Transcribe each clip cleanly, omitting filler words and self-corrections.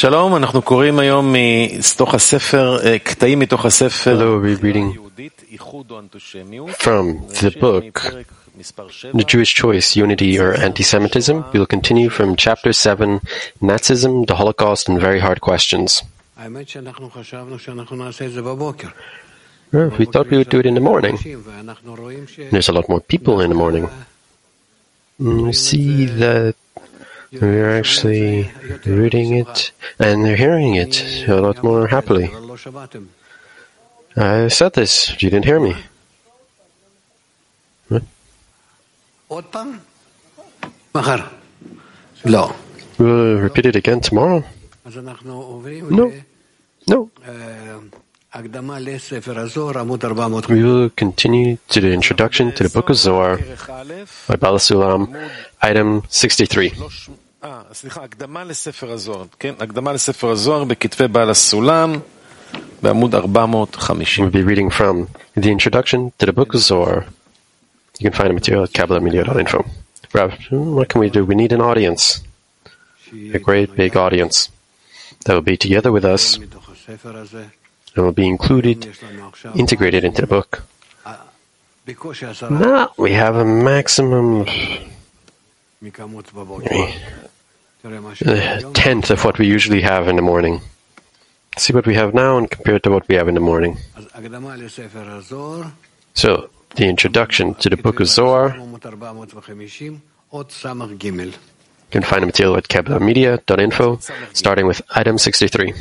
שלום, אנחנו קוראים היום מתוך הספר, קטעים מתוך הספר. Hello, we're reading from the book, The Jewish Choice, Unity or Anti-Semitism. We'll continue from Chapter 7, Nazism, the Holocaust, and Very Hard Questions. We thought we would do it in the morning. There's a lot more people in the morning. We see that we're actually reading it and they're hearing it a lot more happily. I said this, you didn't hear me. What? We'll repeat it again tomorrow? No. We will continue to the introduction to the Book of Zohar by Baal HaSulam, item 63. הקדמה לספר הזוהר, כן? הקדמה לספר הזוהר בכתבי בעל הסולם בעמוד 450. We'll be reading from the introduction to the Book of Zohar. You can find the material at KabbalahMedia.info. Rav, what can we do? We need an audience. A great big audience that will be together with us and will be integrated into the book. Now we have a maximum of a tenth of what we usually have in the morning. See what we have now and compare it to what we have in the morning. So, the introduction to the Book of Zohar. You can find the material at KabbalahMedia.info, starting with item 63.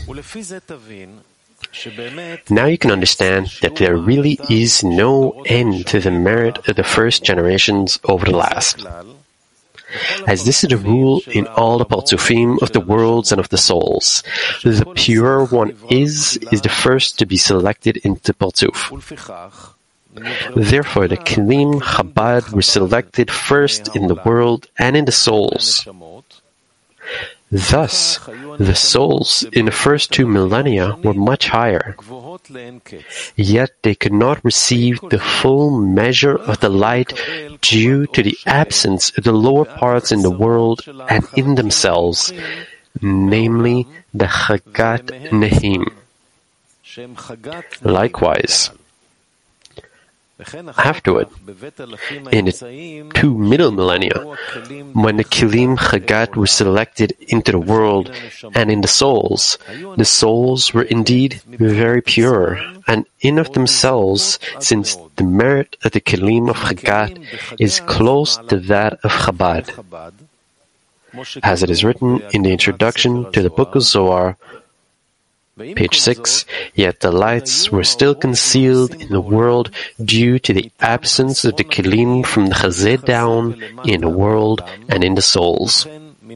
Now you can understand that there really is no end to the merit of the first generations over the last. As this is the rule in all the Partzufim of the worlds and of the souls, the pure one is the first to be selected into Partzuf. Therefore, the Kelim Chabad were selected first in the world and in the souls. Thus, the souls in the first 2 millennia were much higher, yet they could not receive the full measure of the light due to the absence of the lower parts in the world and in themselves, namely the Chagat Nehim. Likewise, afterward, in the 2 middle millennia, when the Kelim Chagat were selected into the world and in the souls were indeed very pure, and in of themselves, since the merit of the Kelim of Chagat is close to that of Chabad. As it is written in the introduction to the Book of Zohar, page 6, yet the lights were still concealed in the world due to the absence of the Kelim from the Chazeh down in the world and in the souls.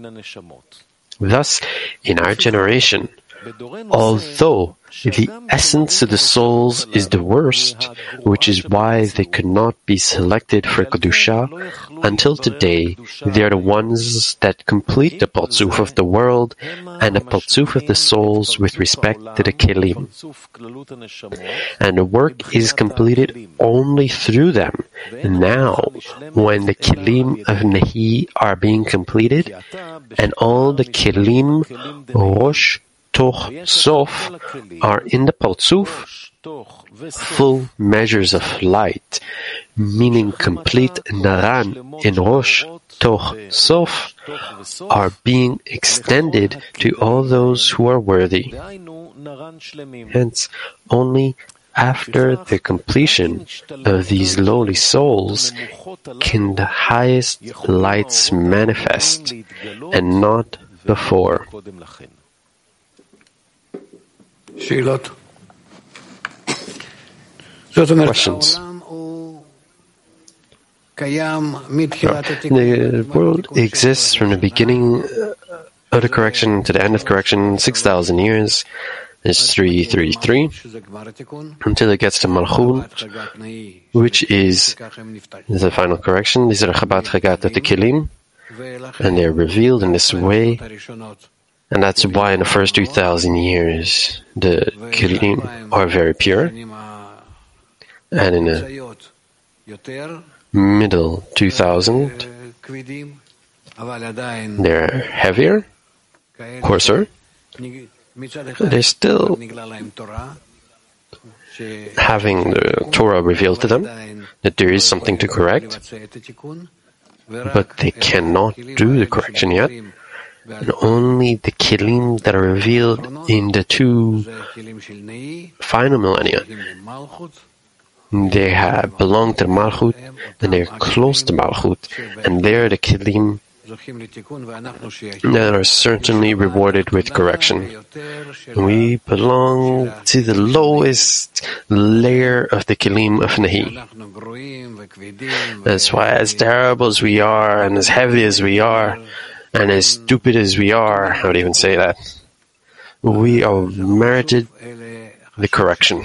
Thus, in our generation, although the essence of the souls is the worst, which is why they could not be selected for Kedusha, until today they are the ones that complete the Partzuf of the world and the Partzuf of the souls with respect to the Kelim. And the work is completed only through them. Now, when the Kelim of Nehi are being completed, and all the Kelim Rosh Toch Sof are in the Partzuf, full measures of light, meaning complete Naran in Rosh Toch Sof, are being extended to all those who are worthy. Hence, only after the completion of these lowly souls can the highest lights manifest, and not before. Questions? The world exists from the beginning of the correction to the end of correction, 6,000 years. It's 333, until it gets to Malchut, which is the final correction. These are the Chabad Chagat of the Kelim, and they're revealed in this way. And that's why in the first 2,000 years, the Kelim are very pure. And in the middle 2,000, they're heavier, coarser, They're still having the Torah revealed to them that there is something to correct, but they cannot do the correction yet. And only the Kelim that are revealed in the two final millennia, they belong to the Malchut, and they're close to Malchut, and they're the Kelim that are certainly rewarded with correction. We belong to the lowest layer of the Kelim of Nahi. That's why, as terrible as we are, and as heavy as we are, and as stupid as we are, I would even say that, we are merited the correction.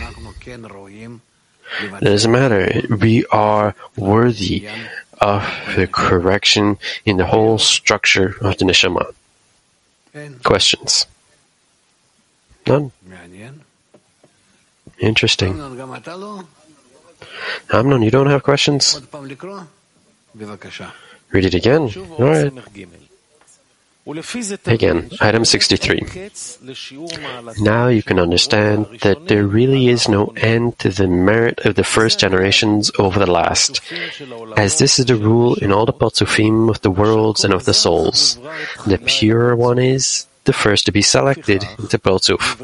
It doesn't matter. We are worthy of the correction in the whole structure of the neshama. Questions? None? Interesting. Amnon, you don't have questions? Read it again. All right. Again, item 63. Now you can understand that there really is no end to the merit of the first generations over the last, as this is the rule in all the Parzufim of the worlds and of the souls. The pure one is the first to be selected into Parzuf.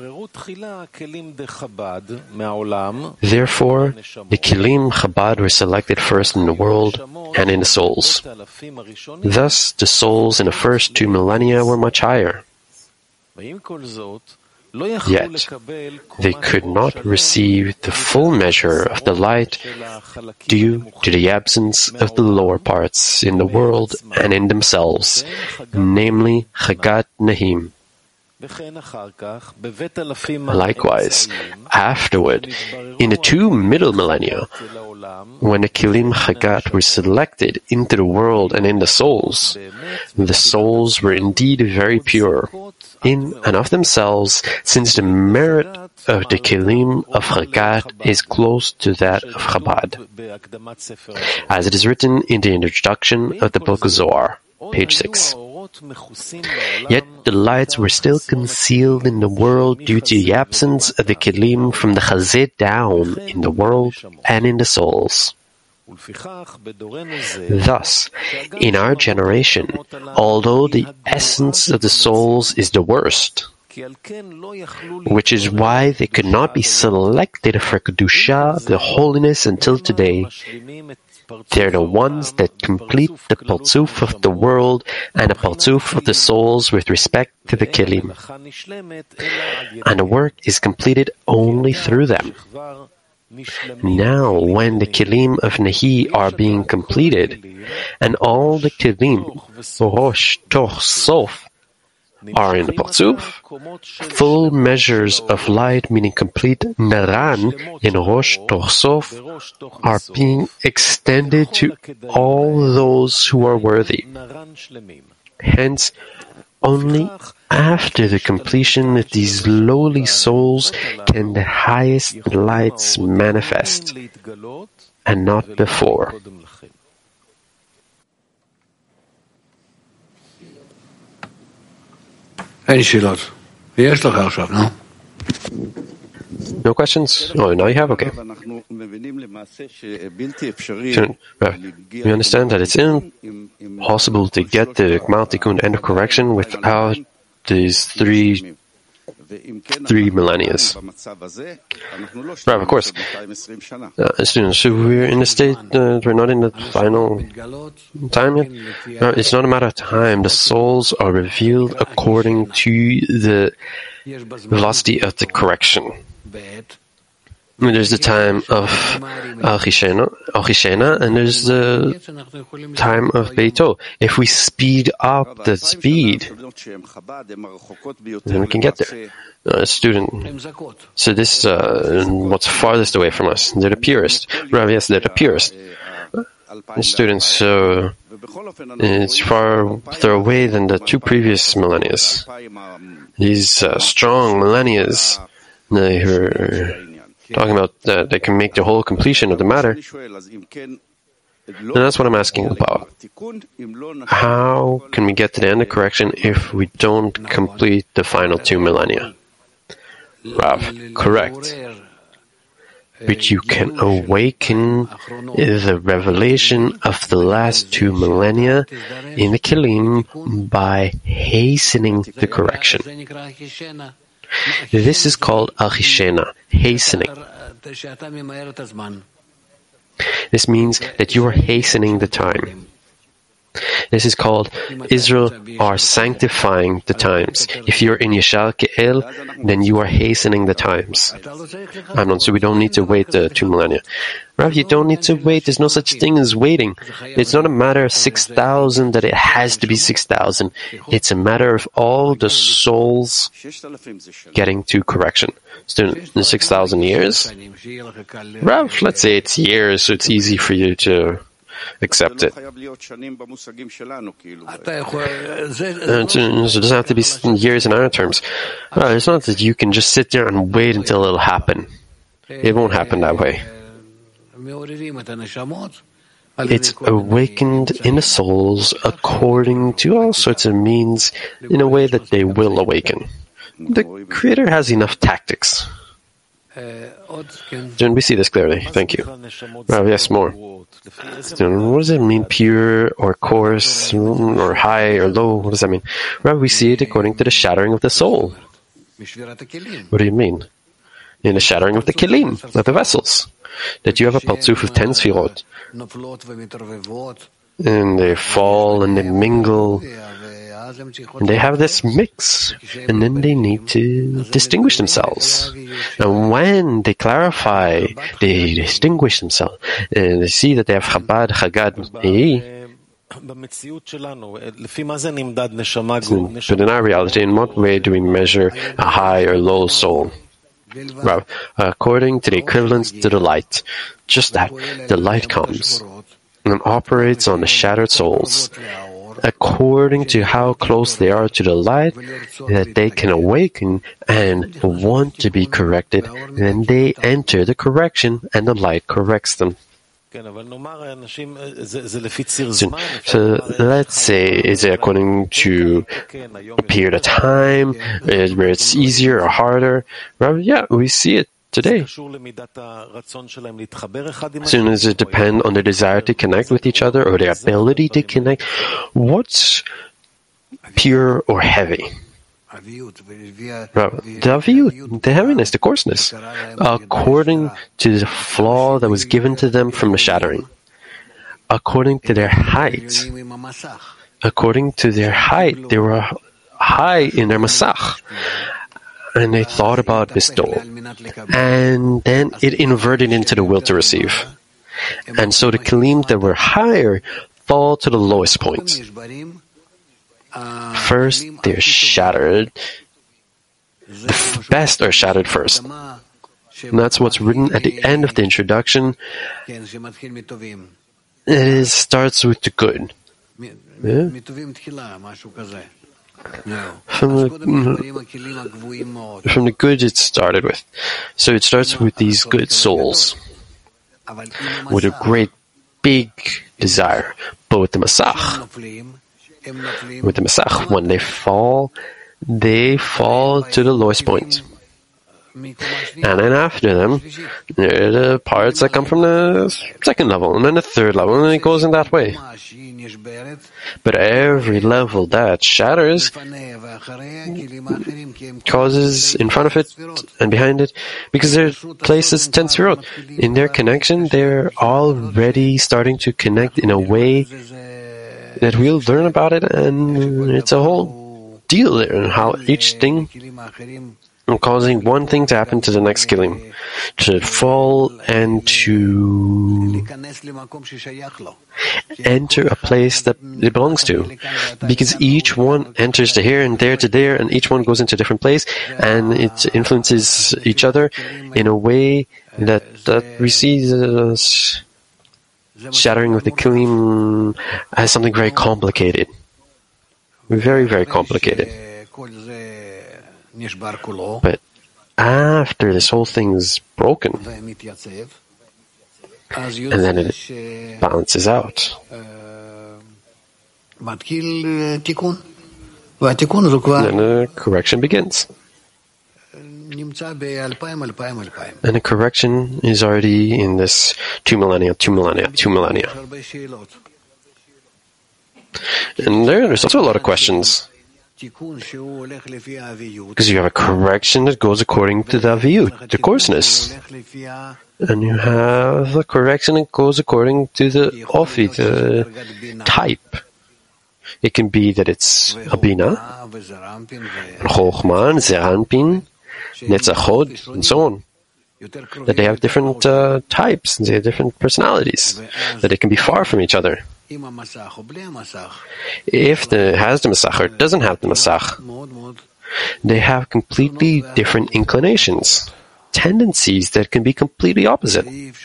Therefore, the Kelim Chabad were selected first in the world and in the souls. Thus, the souls in the first 2 millennia were much higher. Yet, they could not receive the full measure of the light due to the absence of the lower parts in the world and in themselves, namely Chagat Nahim. Likewise, afterward, in the 2 middle millennia, when the Kelim Chagat were selected into the world and in the souls were indeed very pure, in and of themselves, since the merit of the Kelim of Chagat is close to that of Chabad, as it is written in the introduction of the book of Zohar, page 6. Yet the lights were still concealed in the world due to the absence of the Kelim from the Chazit down in the world and in the souls. Thus, in our generation, although the essence of the souls is the worst, which is why they could not be selected for Kedusha, the holiness, until today, they're the ones that complete the Parzuf of the world and the Parzuf of the souls with respect to the Kelim. And the work is completed only through them. Now, when the Kelim of Nahi are being completed, and all the Kelim, Rosh, Toch, Sof, are in the Parzuf, full measures of light, meaning complete Naran in Rosh Toch Sof, are being extended to all those who are worthy. Hence, only after the completion of these lowly souls can the highest lights manifest, and not before. No questions? Oh, now you have? Okay. We understand that it's impossible to get the Gmal Tikkun end of correction without these three millennias. Right, of course. Students, so we're in the state, we're not in the final time yet. No, it's not a matter of time. The souls are revealed according to the velocity of the correction. There's the time of Al-Chishena, and there's the time of Beito. If we speed up the speed, then we can get there. Student, so this is what's farthest away from us. They're the purest. Rav, yes, they're the purest. Students, so it's farther away than the 2 previous millennias. These strong millennias, they are talking about that they can make the whole completion of the matter. And that's what I'm asking about. How can we get to the end of correction if we don't complete the final 2 millennia? Rav, correct. But you can awaken the revelation of the last 2 millennia in the Kelim by hastening the correction. This is called achishena, hastening. This means that you are hastening the time. This is called Israel are sanctifying the times. If you're in Yeshar Ke'el, then you are hastening the times. Amnon, so we don't need to wait the 2 millennia. Rav, you don't need to wait. There's no such thing as waiting. It's not a matter of 6,000 that it has to be 6,000. It's a matter of all the souls getting to correction. So in 6,000 years, Rav, let's say it's years, so it's easy for you to accept it. So it doesn't have to be years in our terms. It's not that you can just sit there and wait until it'll happen. It won't happen that way. It's awakened in the souls according to all sorts of means in a way that they will awaken. The Creator has enough tactics. Then we see this clearly. Thank you. Yes, more. What does it mean, pure or coarse or high or low? What does that mean? We see it according to the shattering of the soul. What do you mean? In the shattering of the kelim, of the vessels. That you have a partzuf of 10 sfirot. And they fall and they mingle. And they have this mix, and then they need to distinguish themselves. And when they clarify, they distinguish themselves, and they see that they have Chabad, Chagad, But in our reality, in what way do we measure a high or low soul? Well, according to the equivalence to the light. Just that, the light comes and operates on the shattered souls. According to how close they are to the light, that they can awaken and want to be corrected, then they enter the correction and the light corrects them. So let's say, is it according to a period of time, where it's easier or harder? Well, yeah, we see it today. Soon as it depends on their desire to connect with each other or their ability to connect, what's pure or heavy? The aviyut, the heaviness, the coarseness, according to the flaw that was given to them from the shattering, according to their height. According to their height, they were high in their masach. And they thought about bestowal. And then it inverted into the will to receive. And so the kelim that were higher fall to the lowest point. First, they're shattered. The best are shattered first. And that's what's written at the end of the introduction. It starts with the good. Yeah? From the good it started with. So it starts with these good souls, with a great big desire. But with the Masach, when they fall to the lowest point. And then after them, there are the parts that come from the second level, and then the third level, and it goes in that way. But every level that shatters causes in front of it and behind it, because their places 10 sfirot. In their connection, they're already starting to connect in a way that we'll learn about it, and it's a whole deal there, and how each thing causing one thing to happen to the next kelim, to fall and to enter a place that it belongs to. Because each one enters to here and there to there, and each one goes into a different place, and it influences each other in a way that we see the shattering of the kelim as something very complicated. Very, very complicated. But after this whole thing is broken, and then it balances out. Then a correction begins. And a correction is already in this 2 millennia. And there's also a lot of questions. Because you have a correction that goes according to the aviyut, the coarseness. And you have a correction that goes according to the ofi, the type. It can be that it's Abina, Chochma, Zeranpin, Netzachod, and so on. That they have different types, and they have different personalities, that they can be far from each other. If it has the Masach or it doesn't have the Masach, they have completely different inclinations, tendencies that can be completely opposite.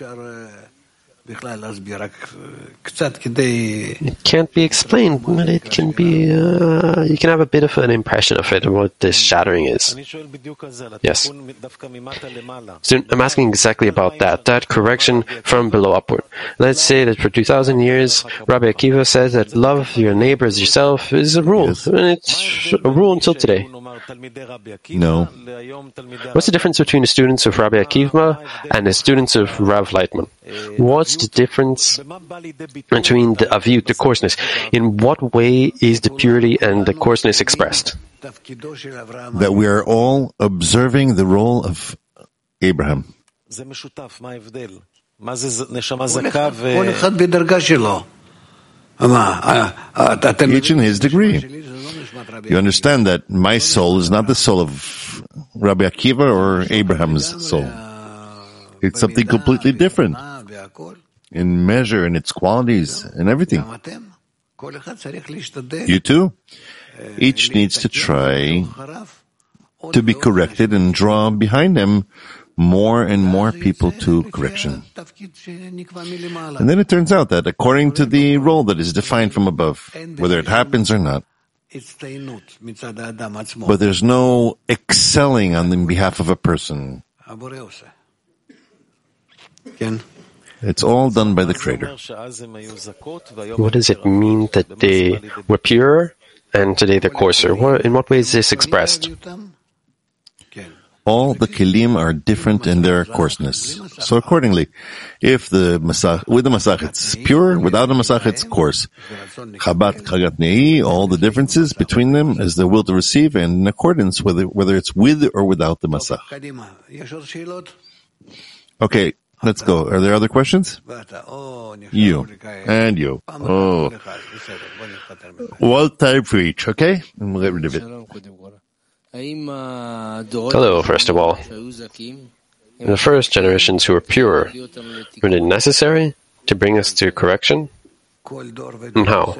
It can't be explained, but it can be, you can have a bit of an impression of it, what this shattering is. Yes. So I'm asking exactly about that correction from below upward. Let's say that for 2,000 years, Rabbi Akiva says that love your neighbor as yourself is a rule, and it's a rule until today. No. What's the difference between the students of Rabbi Akiva and the students of Rav Leitman? What's the difference between the aviyut, the coarseness? In what way is the purity and the coarseness expressed? That we are all observing the role of Abraham. Each in his degree. You understand that my soul is not the soul of Rabbi Akiva or Abraham's soul. It's something completely different in measure, in its qualities, and everything. You too. Each needs to try to be corrected and draw behind them more and more people to correction. And then it turns out that according to the role that is defined from above, whether it happens or not, but there's no excelling on the behalf of a person. It's all done by the Creator. What does it mean that they were purer and today they're coarser? In what way is this expressed? All the kelim are different in their coarseness. So accordingly, if the masach, with the masach it's pure, without the masach it's coarse. Chabat, Chagat Nehi, all the differences between them is the will to receive and in accordance with it, whether it's with or without the masach. Okay, let's go. Are there other questions? You. And you. Oh. One time for each, okay? And we'll get rid of it. Hello, first of all. The first generations who were pure, were they necessary to bring us to correction? And how?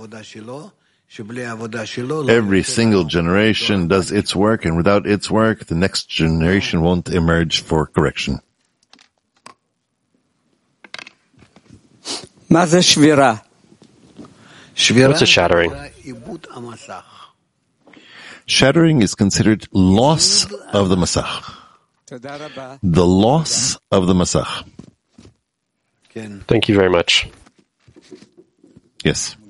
Every single generation does its work, and without its work, the next generation won't emerge for correction. What's a shattering? Shattering is considered loss of the masach. The loss of the masach. Thank you very much. Yes.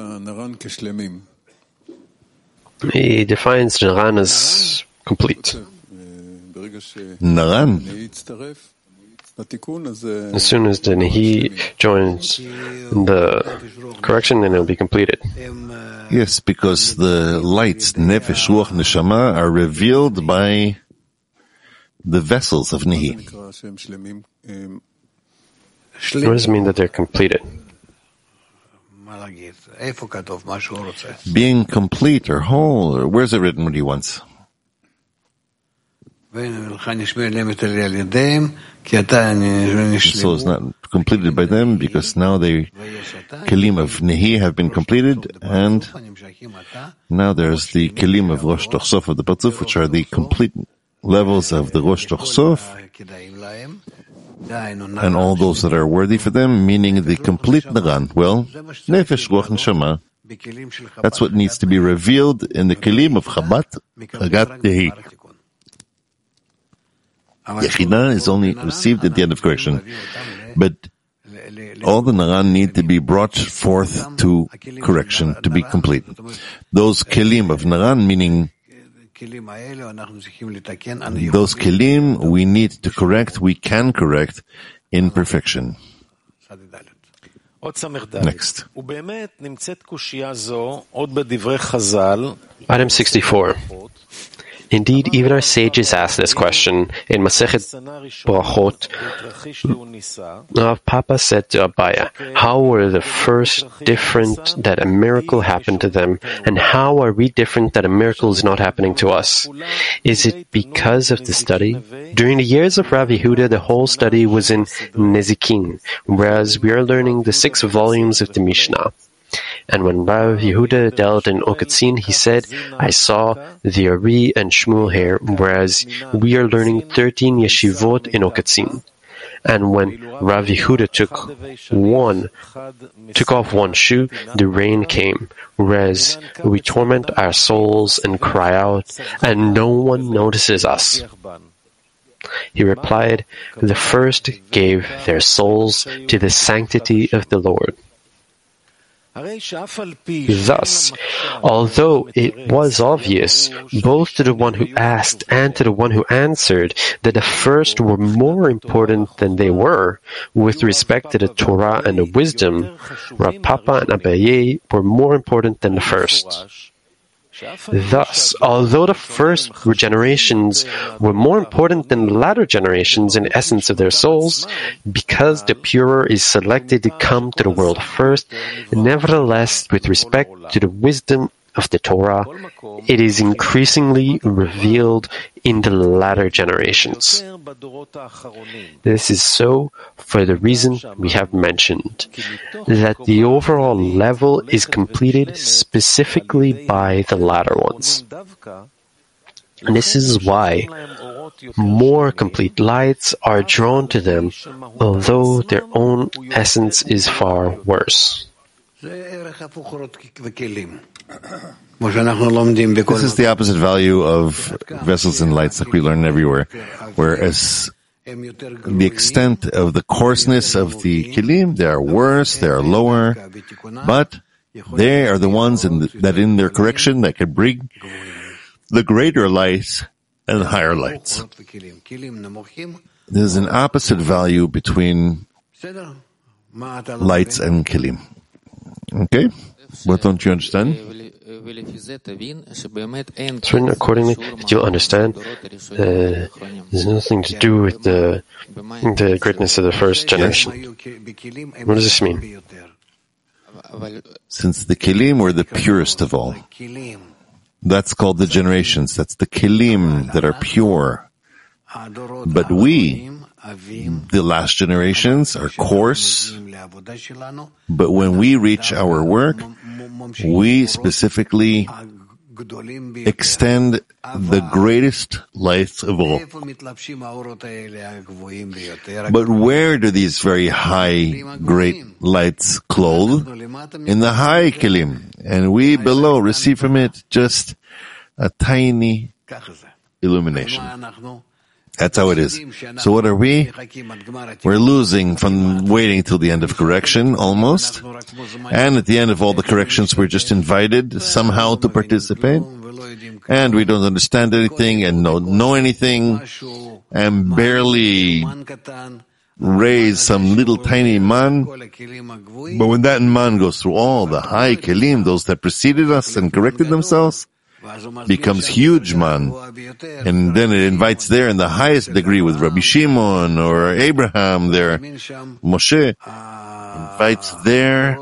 He defines Naran as complete. Naran. As soon as the Nehi joins the correction, then it will be completed. Yes, because the lights, Nefesh, Ruach, Neshama, are revealed by the vessels of Nehi. What does it mean that they're completed? Being complete or whole, or where's it written what he wants? So it's not completed by them because now the kelim of Nehi have been completed, and now there's the kelim of Rosh Toch Sof of the Patzuf, which are the complete levels of the Rosh Toch Sof, and all those that are worthy for them, meaning the complete Naran. Well, Nefesh, Ruach, Neshama, that's what needs to be revealed in the kelim of Chabat, Chagat Nehi. Yechina is only received at the end of correction. But all the Naran need to be brought forth to correction, to be complete. Those kelim of Naran, meaning those kelim we need to correct, we can correct in perfection. Next. Item 64. Indeed, even our sages ask this question. In Masechet Brachot, Rav Papa said to Abaya, how were the first different that a miracle happened to them, and how are we different that a miracle is not happening to us? Is it because of the study? During the years of Rav Yehuda, the whole study was in Nezikin, whereas we are learning the 6 volumes of the Mishnah. And when Rav Yehuda dealt in Oketzin, he said, I saw the Ari and Shmuel here, whereas we are learning 13 yeshivot in Oketzin. And when Rav Yehuda took off one shoe, the rain came, whereas we torment our souls and cry out, and no one notices us. He replied, the first gave their souls to the sanctity of the Lord. Thus, although it was obvious, both to the one who asked and to the one who answered, that the first were more important than they were, with respect to the Torah and the wisdom, Rav Papa and Abaye were more important than the first. Thus, although the first generations were more important than the latter generations in the essence of their souls, because the purer is selected to come to the world first, nevertheless, with respect to the wisdom of the Torah, it is increasingly revealed in the latter generations. This is so for the reason we have mentioned, that the overall level is completed specifically by the latter ones. And this is why more complete lights are drawn to them, although their own essence is far worse. This is the opposite value of vessels and lights like we learn everywhere, whereas the extent of the coarseness of the kelim, they are worse, they are lower, but they are the ones that in their correction that can bring the greater lights and higher lights. There's an opposite value between lights and kelim. Okay? What don't you understand? It's written accordingly that you'll understand there's nothing to do with the greatness of the first generation. What does this mean? Since the kelim were the purest of all, that's called the generations. That's the kelim that are pure. But we, the last generations, are coarse. But when we reach our work, we specifically extend the greatest light of all. But where do these very high, great lights clothe? In the high kelim. And we below receive from it just a tiny illumination. That's how it is. So what are we? We're losing from waiting till the end of correction, almost. And at the end of all the corrections, we're just invited somehow to participate. And we don't understand anything and don't know anything and barely raise some little tiny man. But when that man goes through all the high kelim, those that preceded us and corrected themselves, becomes huge man, and then it invites there in the highest degree with Rabbi Shimon or Abraham there, Moshe invites there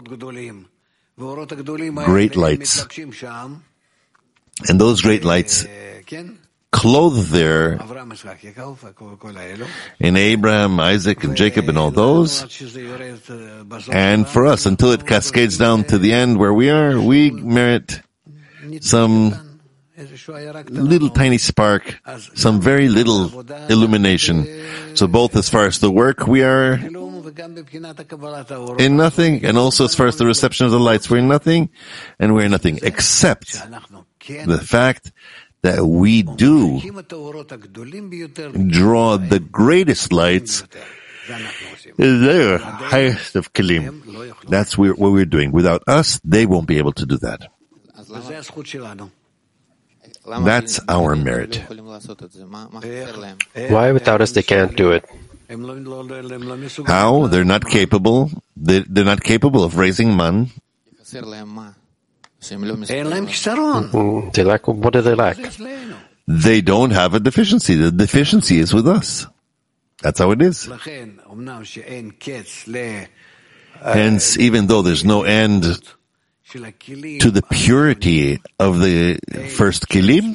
great lights, and those great lights clothe there in Abraham, Isaac, and Jacob, and all those. And for us, until it cascades down to the end where we are, we merit some little tiny spark, some very little illumination. So both as far as the work, we are in nothing, and also as far as the reception of the lights, we're in nothing, and we're in nothing, except the fact that we do draw the greatest lights is their highest of kelim. That's what we're doing. Without us, they won't be able to do that. That's our merit. Why without us they can't do it? How? They're not capable. They're not capable of raising man. They lack. What do they lack? They don't have a deficiency. The deficiency is with us. That's how it is. Hence, even though there's no end to the purity of the first kelim,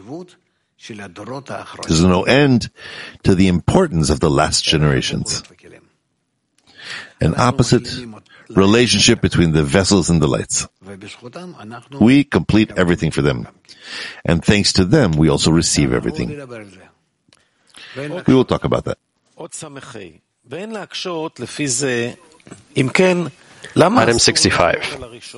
there's no end to the importance of the last generations. An opposite relationship between the vessels and the lights. We complete everything for them. And thanks to them, we also receive everything. We will talk about that. Item 65.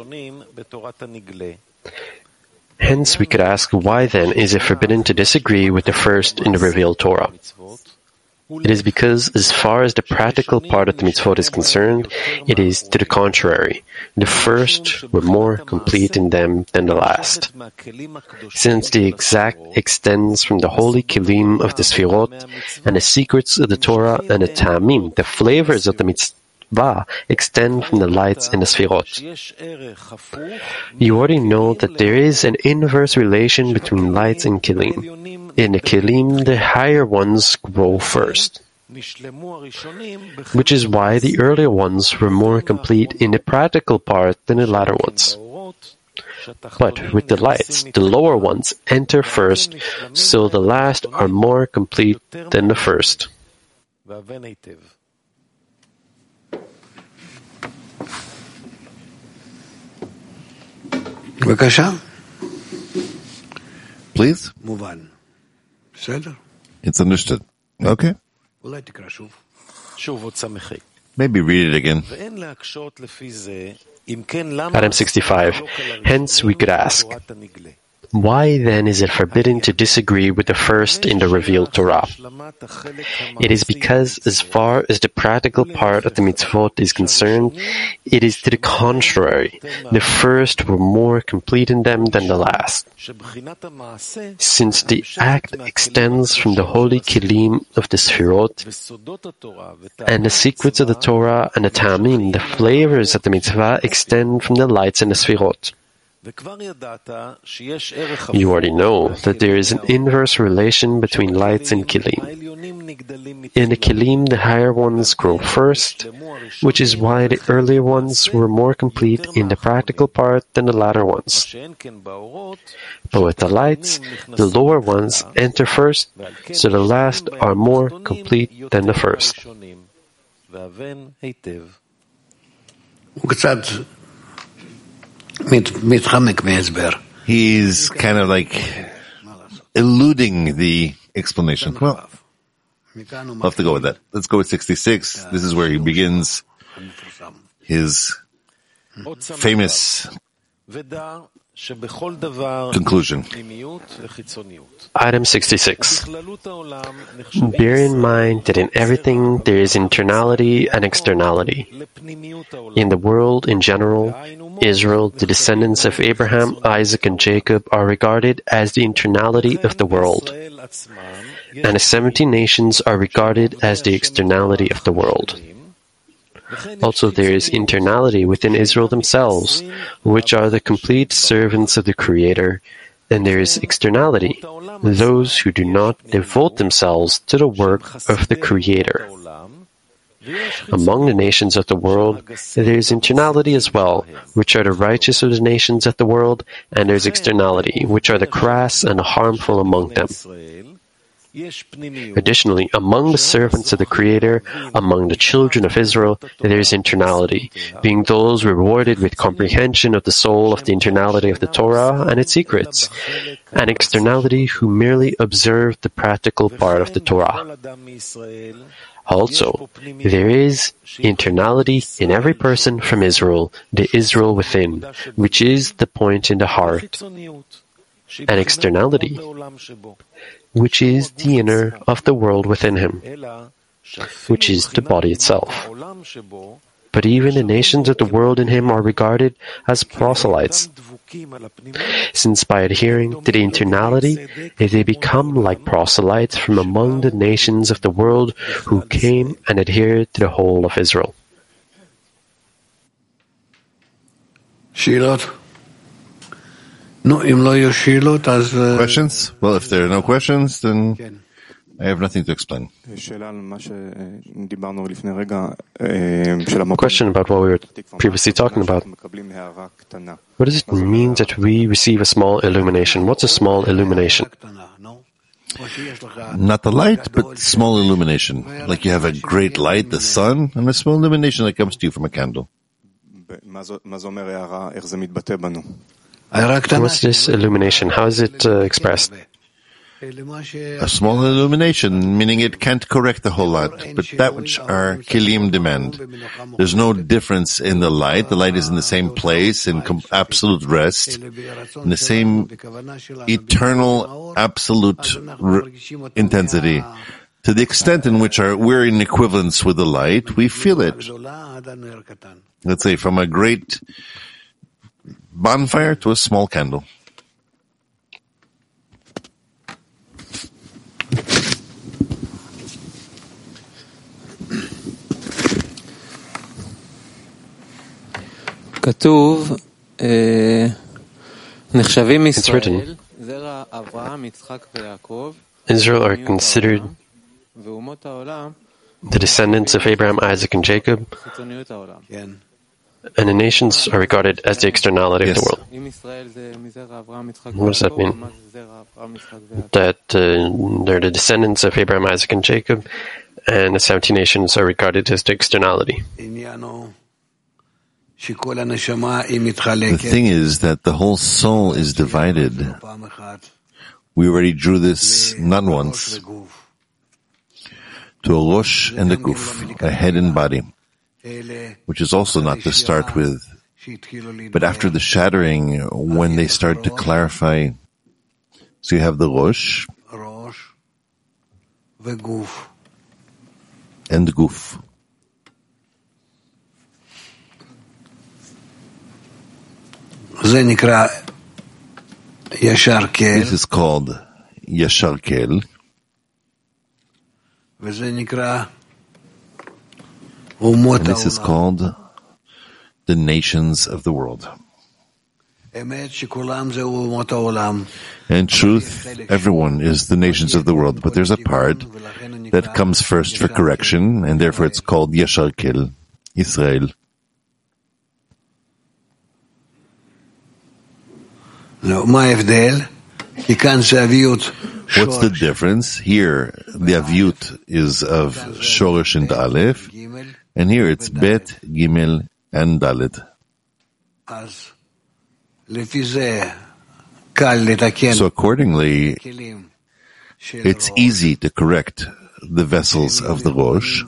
Hence, we could ask, why then is it forbidden to disagree with the first in the revealed Torah? It is because, as far as the practical part of the mitzvot is concerned, it is to the contrary. The first were more complete in them than the last. Since the exact extends from the holy kelim of the Sfirot, and the secrets of the Torah and the Ta'amim, the flavors of the mitzvah, extend from the lights in the Sfirot. You already know that there is an inverse relation between lights and kelim. In the kelim, the higher ones grow first, which is why the earlier ones were more complete in the practical part than the latter ones. But with the lights, the lower ones enter first, so the last are more complete than the first. Please? It's understood. Okay. Maybe read it again. Item 65. Hence we could ask, why then is it forbidden to disagree with the first in the revealed Torah? It is because, as far as the practical part of the mitzvot is concerned, it is to the contrary. The first were more complete in them than the last. Since the act extends from the holy kelim of the Sfirot, and the secrets of the Torah and the Ta'amim, the flavors of the mitzvah, extend from the lights in the Sfirot. You already know that there is an inverse relation between lights and kelim. In the kelim, the higher ones grow first, which is why the earlier ones were more complete in the practical part than the latter ones. But with the lights, the lower ones enter first, so the last are more complete than the first. He's kind of like eluding the explanation. Well, we'll have to go with that. Let's go with 66. This is where he begins his famous conclusion. Item 66. Bear in mind that in everything there is internality and externality. In the world in general, Israel, the descendants of Abraham, Isaac, and Jacob, are regarded as the internality of the world, and the 70 nations are regarded as the externality of the world. Also, there is internality within Israel themselves, which are the complete servants of the Creator, and there is externality, those who do not devote themselves to the work of the Creator. Among the nations of the world, there is internality as well, which are the righteous of the nations of the world, and there is externality, which are the crass and the harmful among them. Additionally, among the servants of the Creator, among the children of Israel, there is internality, being those rewarded with comprehension of the soul of the internality of the Torah and its secrets, and externality who merely observe the practical part of the Torah. Also, there is internality in every person from Israel, the Israel within, which is the point in the heart, and externality, which is the inner of the world within him. which is the body itself. But even the nations of the world in him are regarded as proselytes, since by adhering to the internality, they become like proselytes from among the nations of the world who came and adhered to the whole of Israel. Questions? Well, if there are no questions, then I have nothing to explain. Question about what we were previously talking about. What does it mean that we receive a small illumination? What's a small illumination? Not the light, but small illumination. Like you have a great light, the sun, and a small illumination that comes to you from a candle. What's this illumination? How is it expressed? A small illumination, meaning it can't correct the whole lot, but that which our kilim demand. There's no difference in the light. The light is in the same place, in absolute rest, in the same eternal, absolute intensity. To the extent in which we're in equivalence with the light, we feel it. Let's say from a great bonfire to a small candle. It's written, Israel are considered the descendants of Abraham, Isaac, and Jacob, and the nations are regarded as the externality of the world. What does that mean? That they're the descendants of Abraham, Isaac, and Jacob, and the 70 nations are regarded as the externality. The thing is that the whole soul is divided. We already drew this not once. To a rosh and a guf, a head and body, which is also not to start with, but after the shattering, when they start to clarify. So you have the rosh and guf. This is called Yashar Kel. And this is called the nations of the world. In truth, everyone is the nations of the world, but there's a part that comes first for correction, and therefore it's called Yashar Kel, Israel. What's the difference? Here, the Aviut is of Shoresh and Aleph, and here it's Bet, Gimel, and Dalet. So accordingly, it's easy to correct the vessels of the Rosh,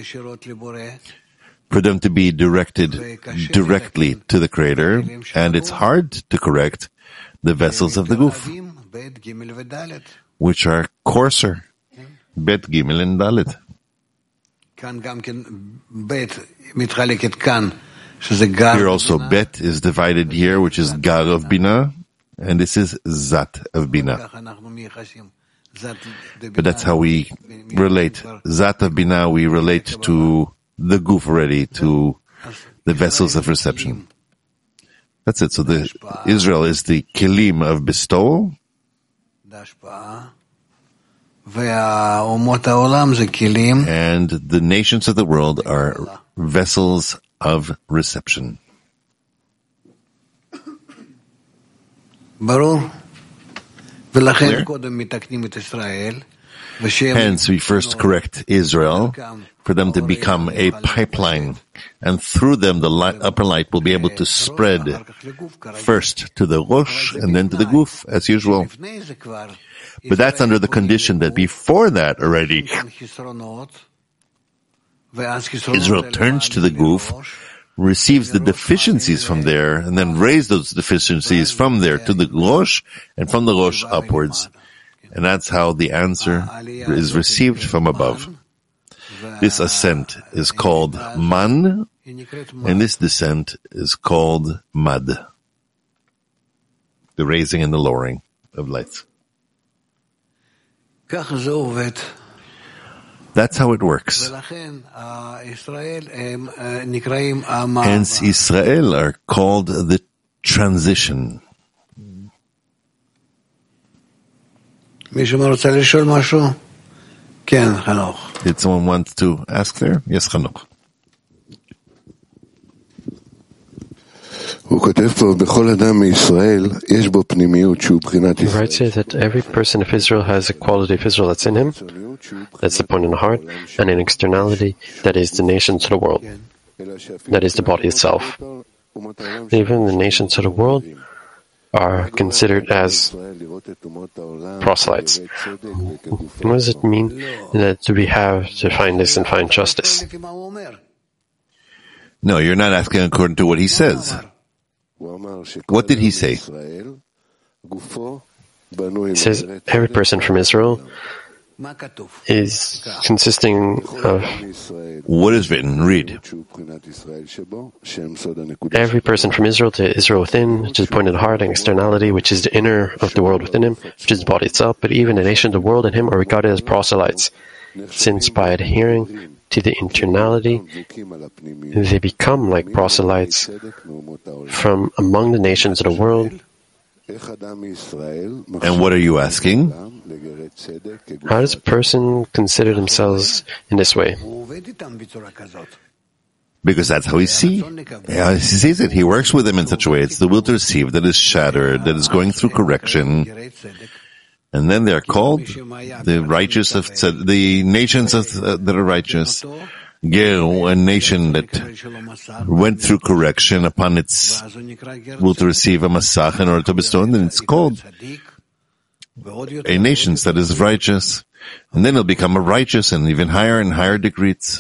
for them to be directed directly to the Creator, and it's hard to correct the vessels of the Guf, which are coarser, Bet, Gimel, and Dalet. Here also Bet is divided here, which is Gar of Bina, and this is Zat of Bina. But that's how we relate. Zat of Bina, we relate to the Guf already, to the vessels of reception. That's it. So Israel is the kelim of bestowal, and the nations of the world are vessels of reception. Clear? Hence, we first correct Israel for them to become a pipeline, and through them the upper light will be able to spread first to the Rosh and then to the Guf, as usual. But that's under the condition that before that already, Israel turns to the Guf, receives the deficiencies from there, and then raises those deficiencies from there to the Rosh, and from the Rosh upwards. And that's how the answer is received from above. This ascent is called man, and this descent is called mad. The raising and the lowering of lights. That's how it works. Hence, Israel are called the transition. Did someone want to ask there? Yes, Chanuk. He writes here that every person of Israel has a quality of Israel that's in him, that's the point in the heart, and an externality, that is the nations of the world, that is the body itself. Even the nations of the world are considered as proselytes. What does it mean that we have to find this and find justice? No, you're not asking according to what he says. What did he say? He says every person from Israel is consisting of... What is written? Read. Every person from Israel to Israel within, which is the point of the heart, and externality, which is the inner of the world within him, which is the body itself, but even the nation of the world in him are regarded as proselytes, since by adhering to the internality, they become like proselytes from among the nations of the world. And what are you asking? How does a person consider themselves in this way? Because that's how he sees. Yeah, he sees it. He works with them in such a way. It's the will to receive that is shattered, that is going through correction. And then they're called the righteous of the nations that are righteous. Ger, a nation that went through correction upon its will to receive a masach in order to bestow, and then it's called a nation that is righteous. And then it'll become a righteous and even higher and higher degrees.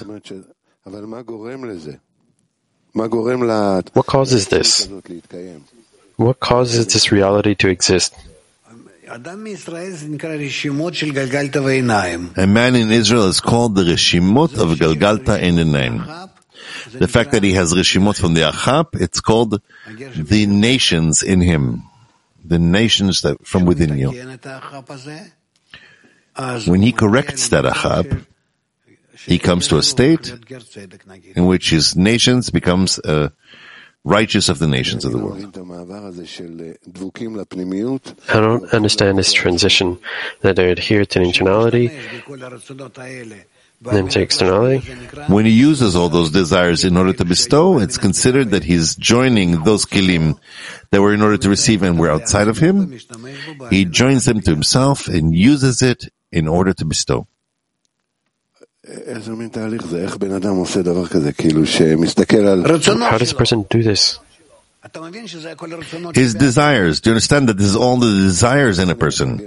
What causes this? What causes this reality to exist? A man in Israel is called the Reshimot of Galgalta Einayim. The fact that he has Reshimot from the Achap, it's called the nations in him. The nations that from within you. When he corrects that Achap, he comes to a state in which his nations becomes righteous of the nations of the world. I don't understand this transition, that they adhere to the internality and then to externality. When he uses all those desires in order to bestow, it's considered that he's joining those kilim that were in order to receive and were outside of him. He joins them to himself and uses it in order to bestow. How does a person do this? His desires. Do you understand that this is all the desires in a person?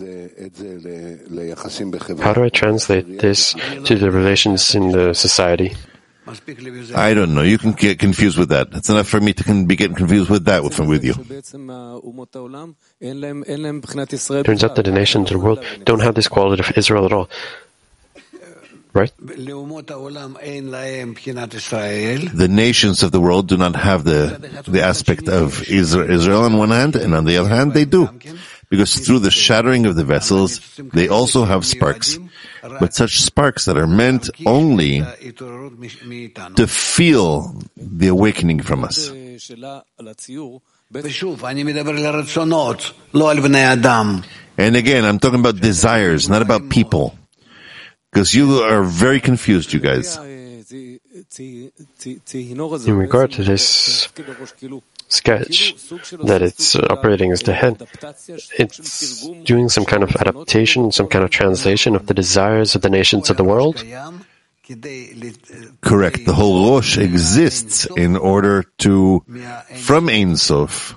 How do I translate this to the relations in the society? I don't know. You can get confused with that. It's enough for me to be getting confused with that with you. Turns out that the nations of the world don't have this quality of Israel at all. Right? The nations of the world do not have the aspect of Israel on one hand, and on the other hand, they do. Because through the shattering of the vessels, they also have sparks. But such sparks that are meant only to feel the awakening from us. And again, I'm talking about desires, not about people. Because you are very confused, you guys. In regard to this sketch, that it's operating as the head, it's doing some kind of adaptation, some kind of translation of the desires of the nations of the world? Correct. The whole Rosh exists in order to, from Ein Sof,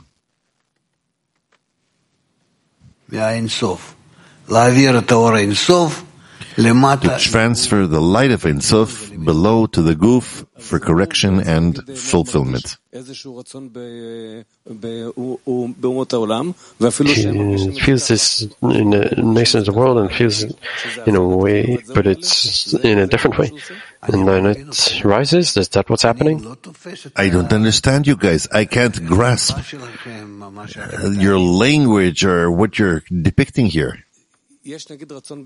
to transfer the light of Ein Sof below to the guf for correction and fulfillment. He feels this in the nations of the world and feels it in a way, but it's in a different way. And then it rises. Is that what's happening? I don't understand you guys. I can't grasp your language or what you're depicting here. There's a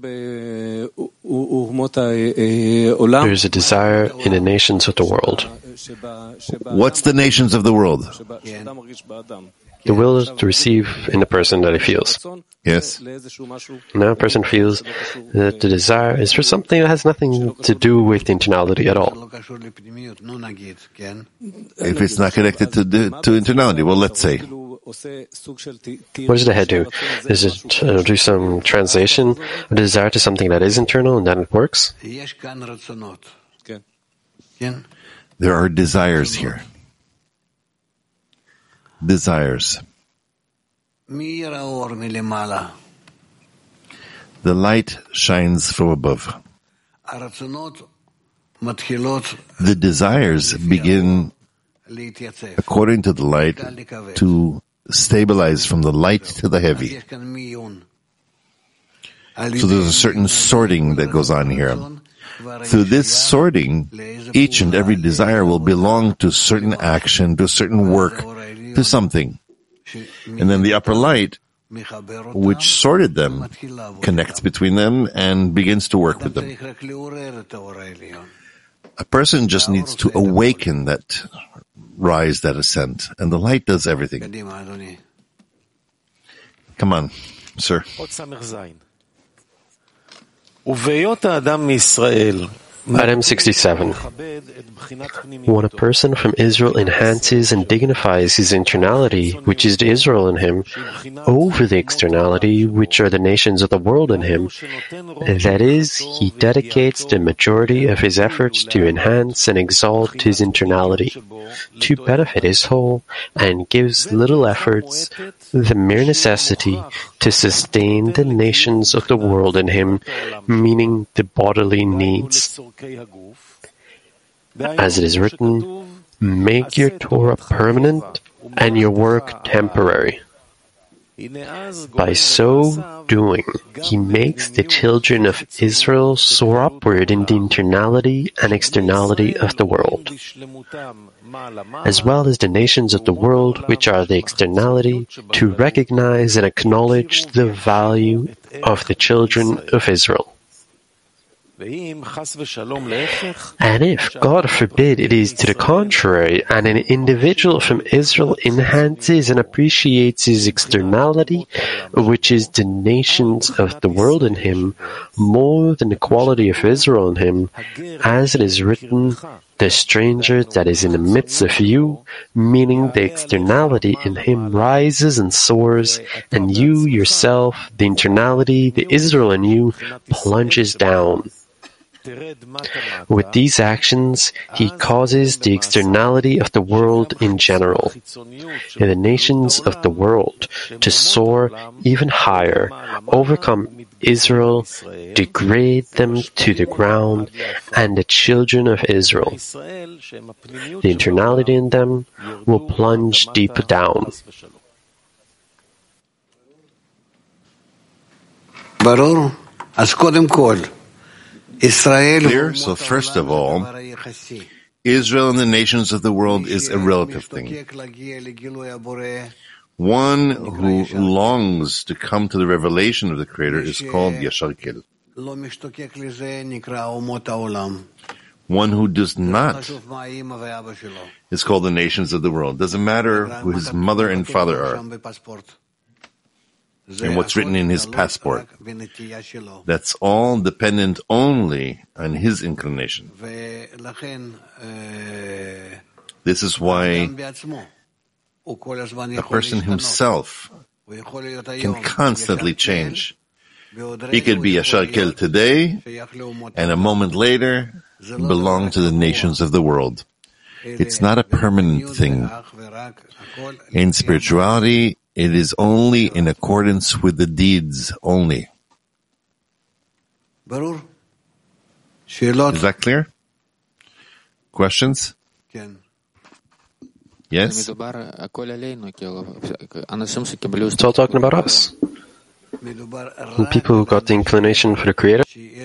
desire in the nations of the world. What's the nations of the world? The will to receive in the person that he feels. Yes. Now a person feels that the desire is for something that has nothing to do with internality at all. If it's not connected to internality, well, let's say. What does the head do? Does it do some translation, a desire to something that is internal, and then it works? There are desires here. Desires. The light shines from above. The desires begin, according to the light, to stabilize from the light to the heavy. So there's a certain sorting that goes on here. Through this sorting, each and every desire will belong to a certain action, to a certain work, to something. And then the upper light, which sorted them, connects between them and begins to work with them. A person just needs to awaken that rise, that ascent, and the light does everything. Come on, sir. Item 67. When a person from Israel enhances and dignifies his internality, which is the Israel in him, over the externality, which are the nations of the world in him, that is, he dedicates the majority of his efforts to enhance and exalt his internality, to benefit his whole, and gives little efforts, the mere necessity, to sustain the nations of the world in him, meaning the bodily needs. As it is written, make your Torah permanent and your work temporary. By so doing, he makes the children of Israel soar upward in the internality and externality of the world, as well as the nations of the world, which are the externality, to recognize and acknowledge the value of the children of Israel. And if, God forbid, it is to the contrary, and an individual from Israel enhances and appreciates his externality, which is the nations of the world in him, more than the quality of Israel in him, as it is written, the stranger that is in the midst of you, meaning the externality in him rises and soars, and you yourself, the internality, the Israel in you, plunges down. With these actions, he causes the externality of the world in general, and the nations of the world, to soar even higher, overcome Israel, degrade them to the ground, and the children of Israel. The internality in them will plunge deep down. Clear? So first of all, Israel and the nations of the world is a relative thing. One who longs to come to the revelation of the Creator is called Yashar Kel. One who does not is called the nations of the world. Doesn't matter who his mother and father are and what's written in his passport. That's all dependent only on his inclination. This is why a person himself can constantly change. He could be Yashar Kel today, and a moment later belong to the nations of the world. It's not a permanent thing. In spirituality, it is only in accordance with the deeds only. Is that clear? Questions? Yes? It's all talking about us. And people who got the inclination for the Creator.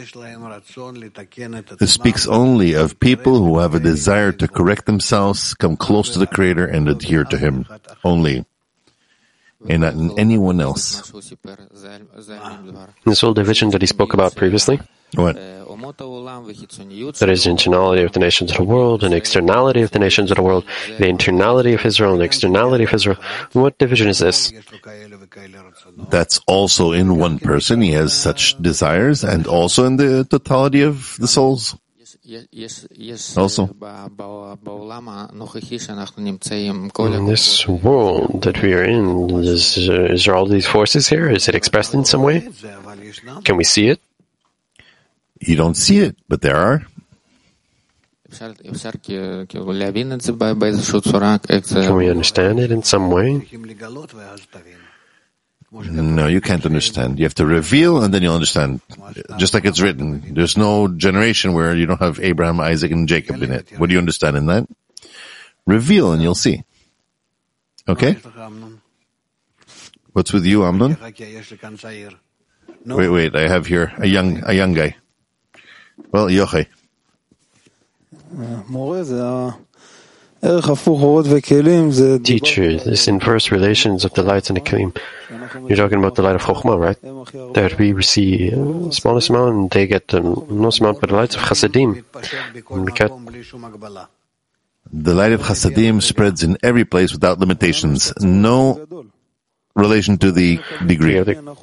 It speaks only of people who have a desire to correct themselves, come close to the Creator, and adhere to Him. Only. And not in anyone else. This whole division that he spoke about previously. What? That is the internality of the nations of the world and the externality of the nations of the world, the internality of Israel and the externality of Israel. What division is this? That's also in one person. He has such desires, and also in the totality of the souls. Also. In this world that we are in, is there all these forces here? Is it expressed in some way? Can we see it? You don't see it, but there are. Can we understand it in some way? No, you can't understand. You have to reveal, and then you'll understand. Just like it's written. There's no generation where you don't have Abraham, Isaac, and Jacob in it. What do you understand in that? Reveal, and you'll see. Okay? What's with you, Amnon? Wait, I have here a young guy. Well, Yochai. Teacher, this inverse relations of the lights and the kelim. You're talking about the light of Chokhmah, right? That we receive the smallest amount and they get the most amount, but the lights of Chasadim. The light of Chasadim spreads in every place without limitations. No relation to the degree.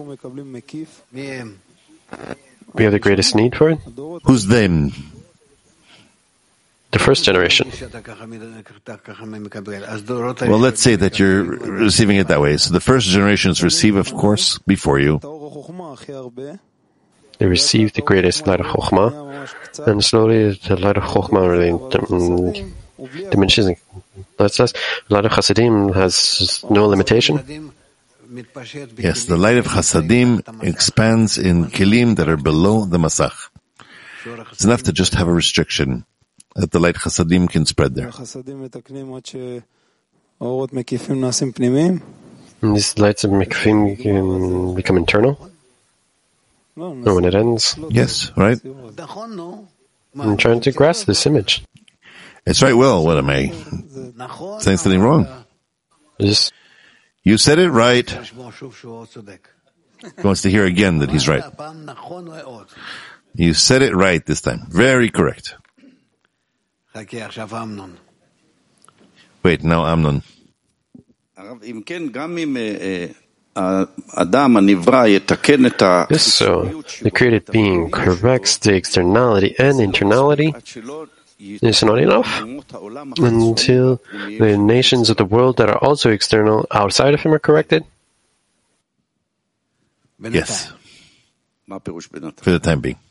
We have the greatest need for it? Who's them? The first generation. Well, let's say that you're receiving it that way. So the first generations receive, of course, before you. They receive the greatest light of Chokhmah, and slowly the light of Chokhmah diminishes. That's less. The light of Chasadim has no limitation. Yes, the light of Chasadim expands in kelim that are below the Masach. It's enough to just have a restriction that the light Chasadim can spread there. And these lights of Mikvim can become internal? And when it ends? Yes, right? I'm trying to grasp this image. It's right. Well, what am I saying something wrong? You said it right. He wants to hear again that he's right. You said it right this time. Very correct. Wait, now Amnon. If so, the created being corrects the externality and internality. It's not enough until the nations of the world that are also external outside of him are corrected? Yes. For the time being.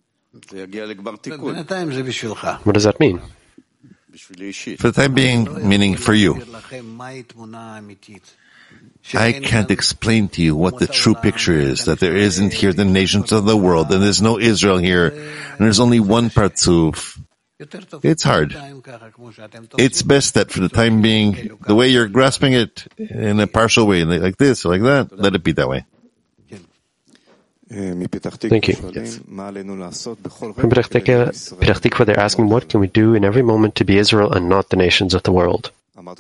What does that mean? For the time being, meaning for you. I can't explain to you what the true picture is, that there isn't here the nations of the world, and there's no Israel here, and there's only one Partzuf. It's hard. It's best that for the time being, the way you're grasping it in a partial way, like this or like that, let it be that way. Thank you. From Petach Tikva, they're asking, what can we do in every moment to be Israel and not the nations of the world?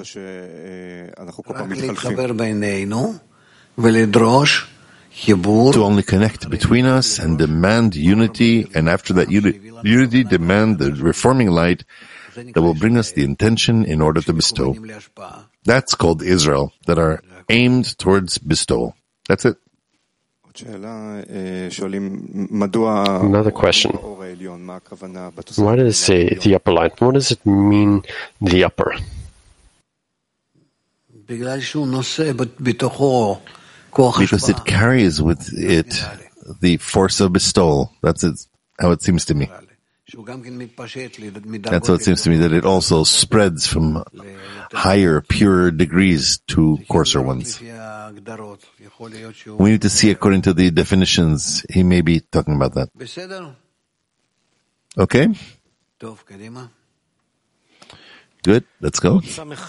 To only connect between us and demand unity, and after that unity demand the reforming light that will bring us the intention in order to bestow. That's called Israel, that are aimed towards bestowal. That's it. Another question. Why does it say the upper light? What does it mean, the upper? Because it carries with it the force of bestowal. That's it, how it seems to me. That's how it seems to me, that it also spreads from higher, purer degrees to coarser ones. We need to see according to the definitions. He may be talking about that. Okay? Good, let's go.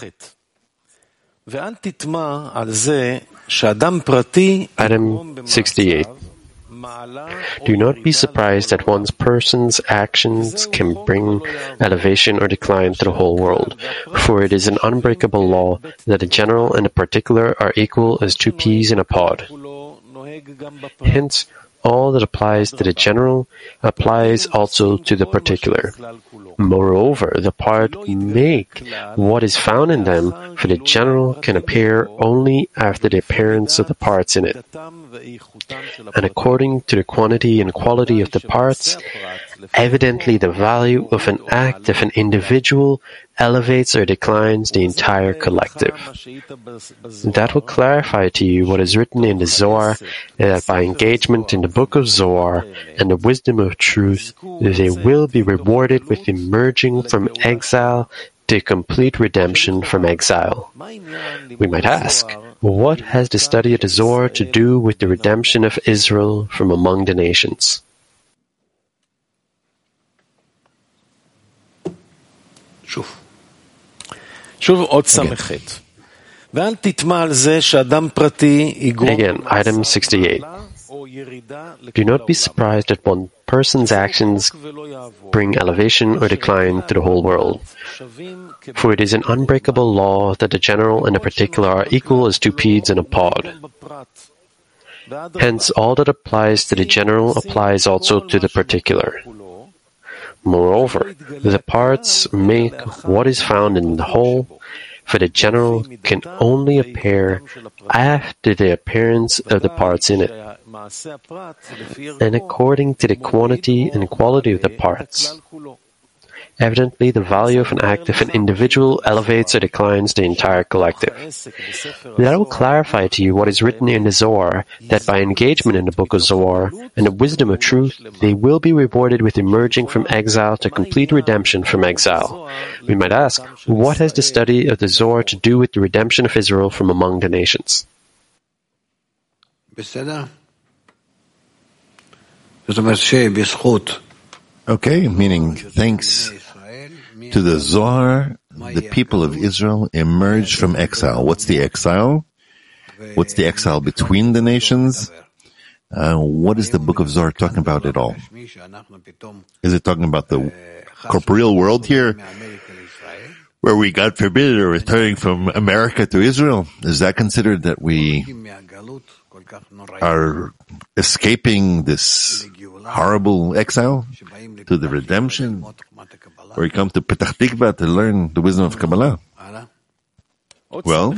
Item 68. Do not be surprised that one person's actions can bring elevation or decline to the whole world, for it is an unbreakable law that the general and the particular are equal as two peas in a pod. Hence, all that applies to the general applies also to the particular. Moreover, the parts make what is found in them, for the general can appear only after the appearance of the parts in it. And according to the quantity and quality of the parts, evidently the value of an act of an individual elevates or declines the entire collective. That will clarify to you what is written in the Zohar, that by engagement in the book of Zohar and the wisdom of truth, they will be rewarded with emerging from exile to complete redemption from exile. We might ask, what has the study of the Zohar to do with the redemption of Israel from among the nations? Again, item 68. Do not be surprised that one person's actions bring elevation or decline to the whole world. For it is an unbreakable law that the general and the particular are equal as two peas in a pod. Hence, all that applies to the general applies also to the particular. Moreover, the parts make what is found in the whole, for the general can only appear after the appearance of the parts in it, and according to the quantity and quality of the parts. Evidently, the value of an act of an individual elevates or declines the entire collective. That will clarify to you what is written in the Zohar, that by engagement in the book of Zohar and the wisdom of truth, they will be rewarded with emerging from exile to complete redemption from exile. We might ask, what has the study of the Zohar to do with the redemption of Israel from among the nations? Okay, meaning thanks to the Zohar, the people of Israel emerged from exile. What's the exile? What's the exile between the nations? What is the book of Zohar talking about at all? Is it talking about the corporeal world here, where we, God forbid, are returning from America to Israel? Is that considered that we are escaping this horrible exile to the redemption, or we come to Petach Tikva to learn the wisdom of Kabbalah? Well,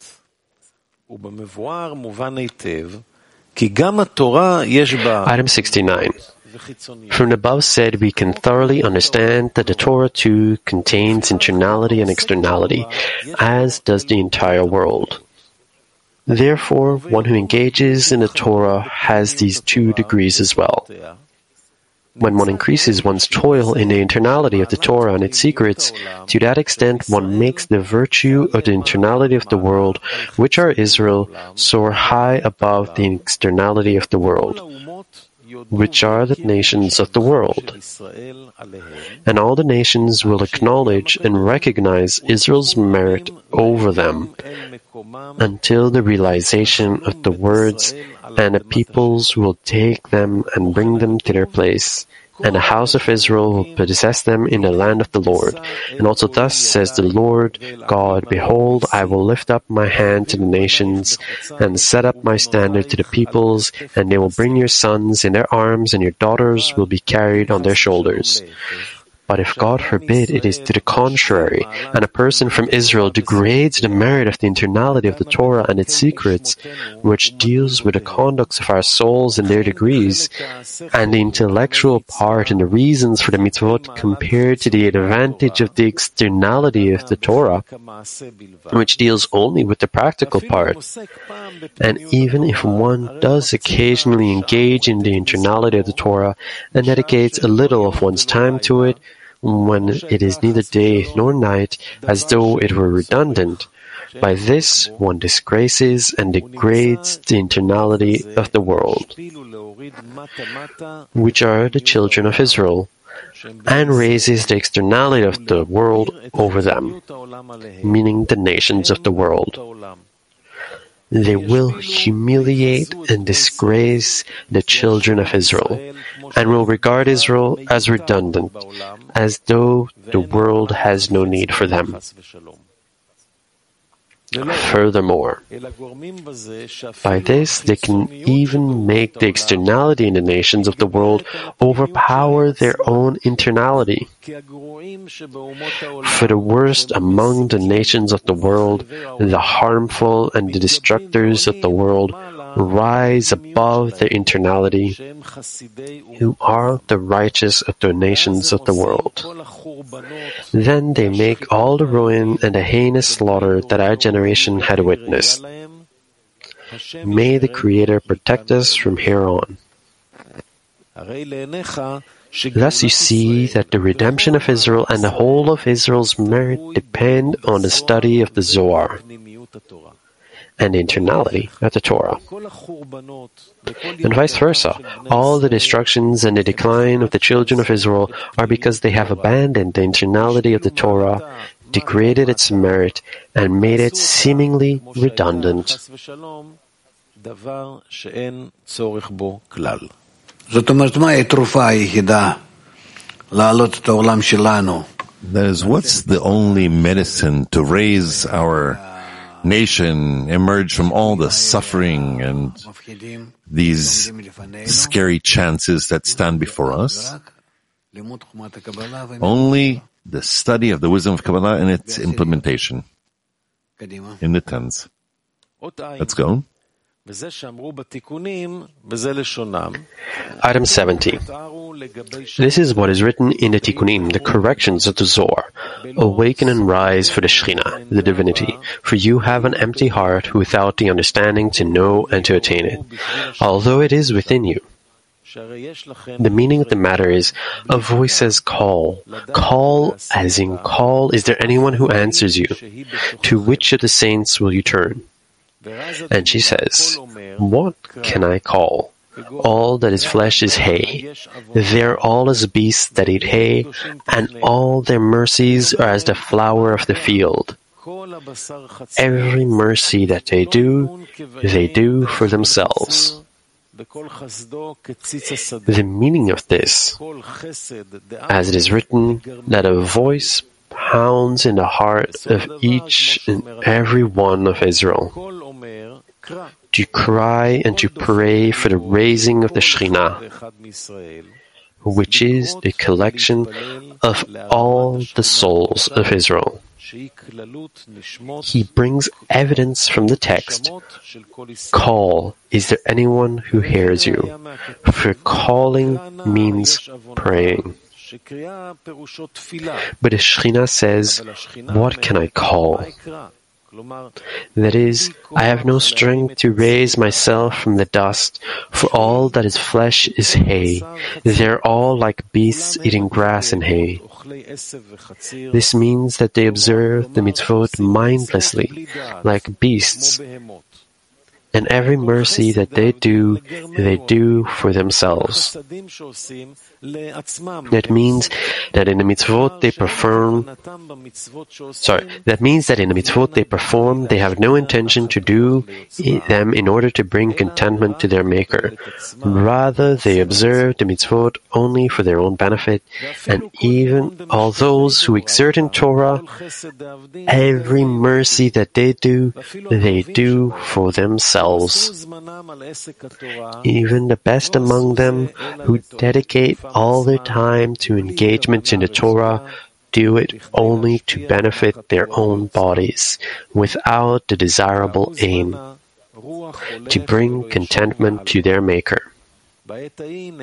Item 69. From the above said, we can thoroughly understand that the Torah too contains internality and externality, as does the entire world. Therefore, one who engages in the Torah has these two degrees as well. When one increases one's toil in the internality of the Torah and its secrets, to that extent one makes the virtue of the internality of the world, which are Israel, soar high above the externality of the world, which are the nations of the world. And all the nations will acknowledge and recognize Israel's merit over them, until the realization of the words, and the peoples will take them and bring them to their place, and the house of Israel will possess them in the land of the Lord. And also thus says the Lord God, behold, I will lift up my hand to the nations, and set up my standard to the peoples, and they will bring your sons in their arms, and your daughters will be carried on their shoulders. But if God forbid it is to the contrary, and a person from Israel degrades the merit of the internality of the Torah and its secrets, which deals with the conducts of our souls and their degrees, and the intellectual part and the reasons for the mitzvot compared to the advantage of the externality of the Torah, which deals only with the practical part, and even if one does occasionally engage in the internality of the Torah and dedicates a little of one's time to it, when it is neither day nor night, as though it were redundant, by this one disgraces and degrades the internality of the world, which are the children of Israel, and raises the externality of the world over them, meaning the nations of the world. They will humiliate and disgrace the children of Israel, and will regard Israel as redundant, as though the world has no need for them. Furthermore, by this they can even make the externality in the nations of the world overpower their own internality. For the worst among the nations of the world, the harmful and the destructors of the world, rise above their internality, who are the righteous of the nations of the world. Then they make all the ruin and the heinous slaughter that our generation had witnessed. May the Creator protect us from here on. Thus you see that the redemption of Israel and the whole of Israel's merit depend on the study of the Zohar and the internality of the Torah. And vice versa, all the destructions and the decline of the children of Israel are because they have abandoned the internality of the Torah, degraded its merit, and made it seemingly redundant. That is, what's the only medicine to raise our nation, emerge from all the suffering and these scary chances that stand before us? Only the study of the wisdom of Kabbalah and its implementation in the tens. Let's go. Item 70. This is what is written in the Tikkunim, the corrections of the Zohar. Awaken and rise for the Shekhinah, the divinity, for you have an empty heart without the understanding to know and to attain it, although it is within you. The meaning of the matter is, a voice says call. Call as in call, is there anyone who answers you? To which of the saints will you turn? And she says, what can I call? All that is flesh is hay. They are all as beasts that eat hay, and all their mercies are as the flower of the field. Every mercy that they do for themselves. The meaning of this, as it is written, that a voice pounds in the heart of each and every one of Israel, to cry and to pray for the raising of the Shekhinah, which is the collection of all the souls of Israel. He brings evidence from the text. Call, is there anyone who hears you? For calling means praying. But the Shekhinah says, what can I call? That is, I have no strength to raise myself from the dust, for all that is flesh is hay. They are all like beasts eating grass and hay. This means that they observe the mitzvot mindlessly, like beasts, and every mercy that they do for themselves. That means that in the mitzvot they perform, they have no intention to do them in order to bring contentment to their Maker. Rather, they observe the mitzvot only for their own benefit, and even all those who exert in Torah, every mercy that they do for themselves. Even the best among them who dedicate all their time to engagement in the Torah do it only to benefit their own bodies, without the desirable aim, to bring contentment to their Maker. At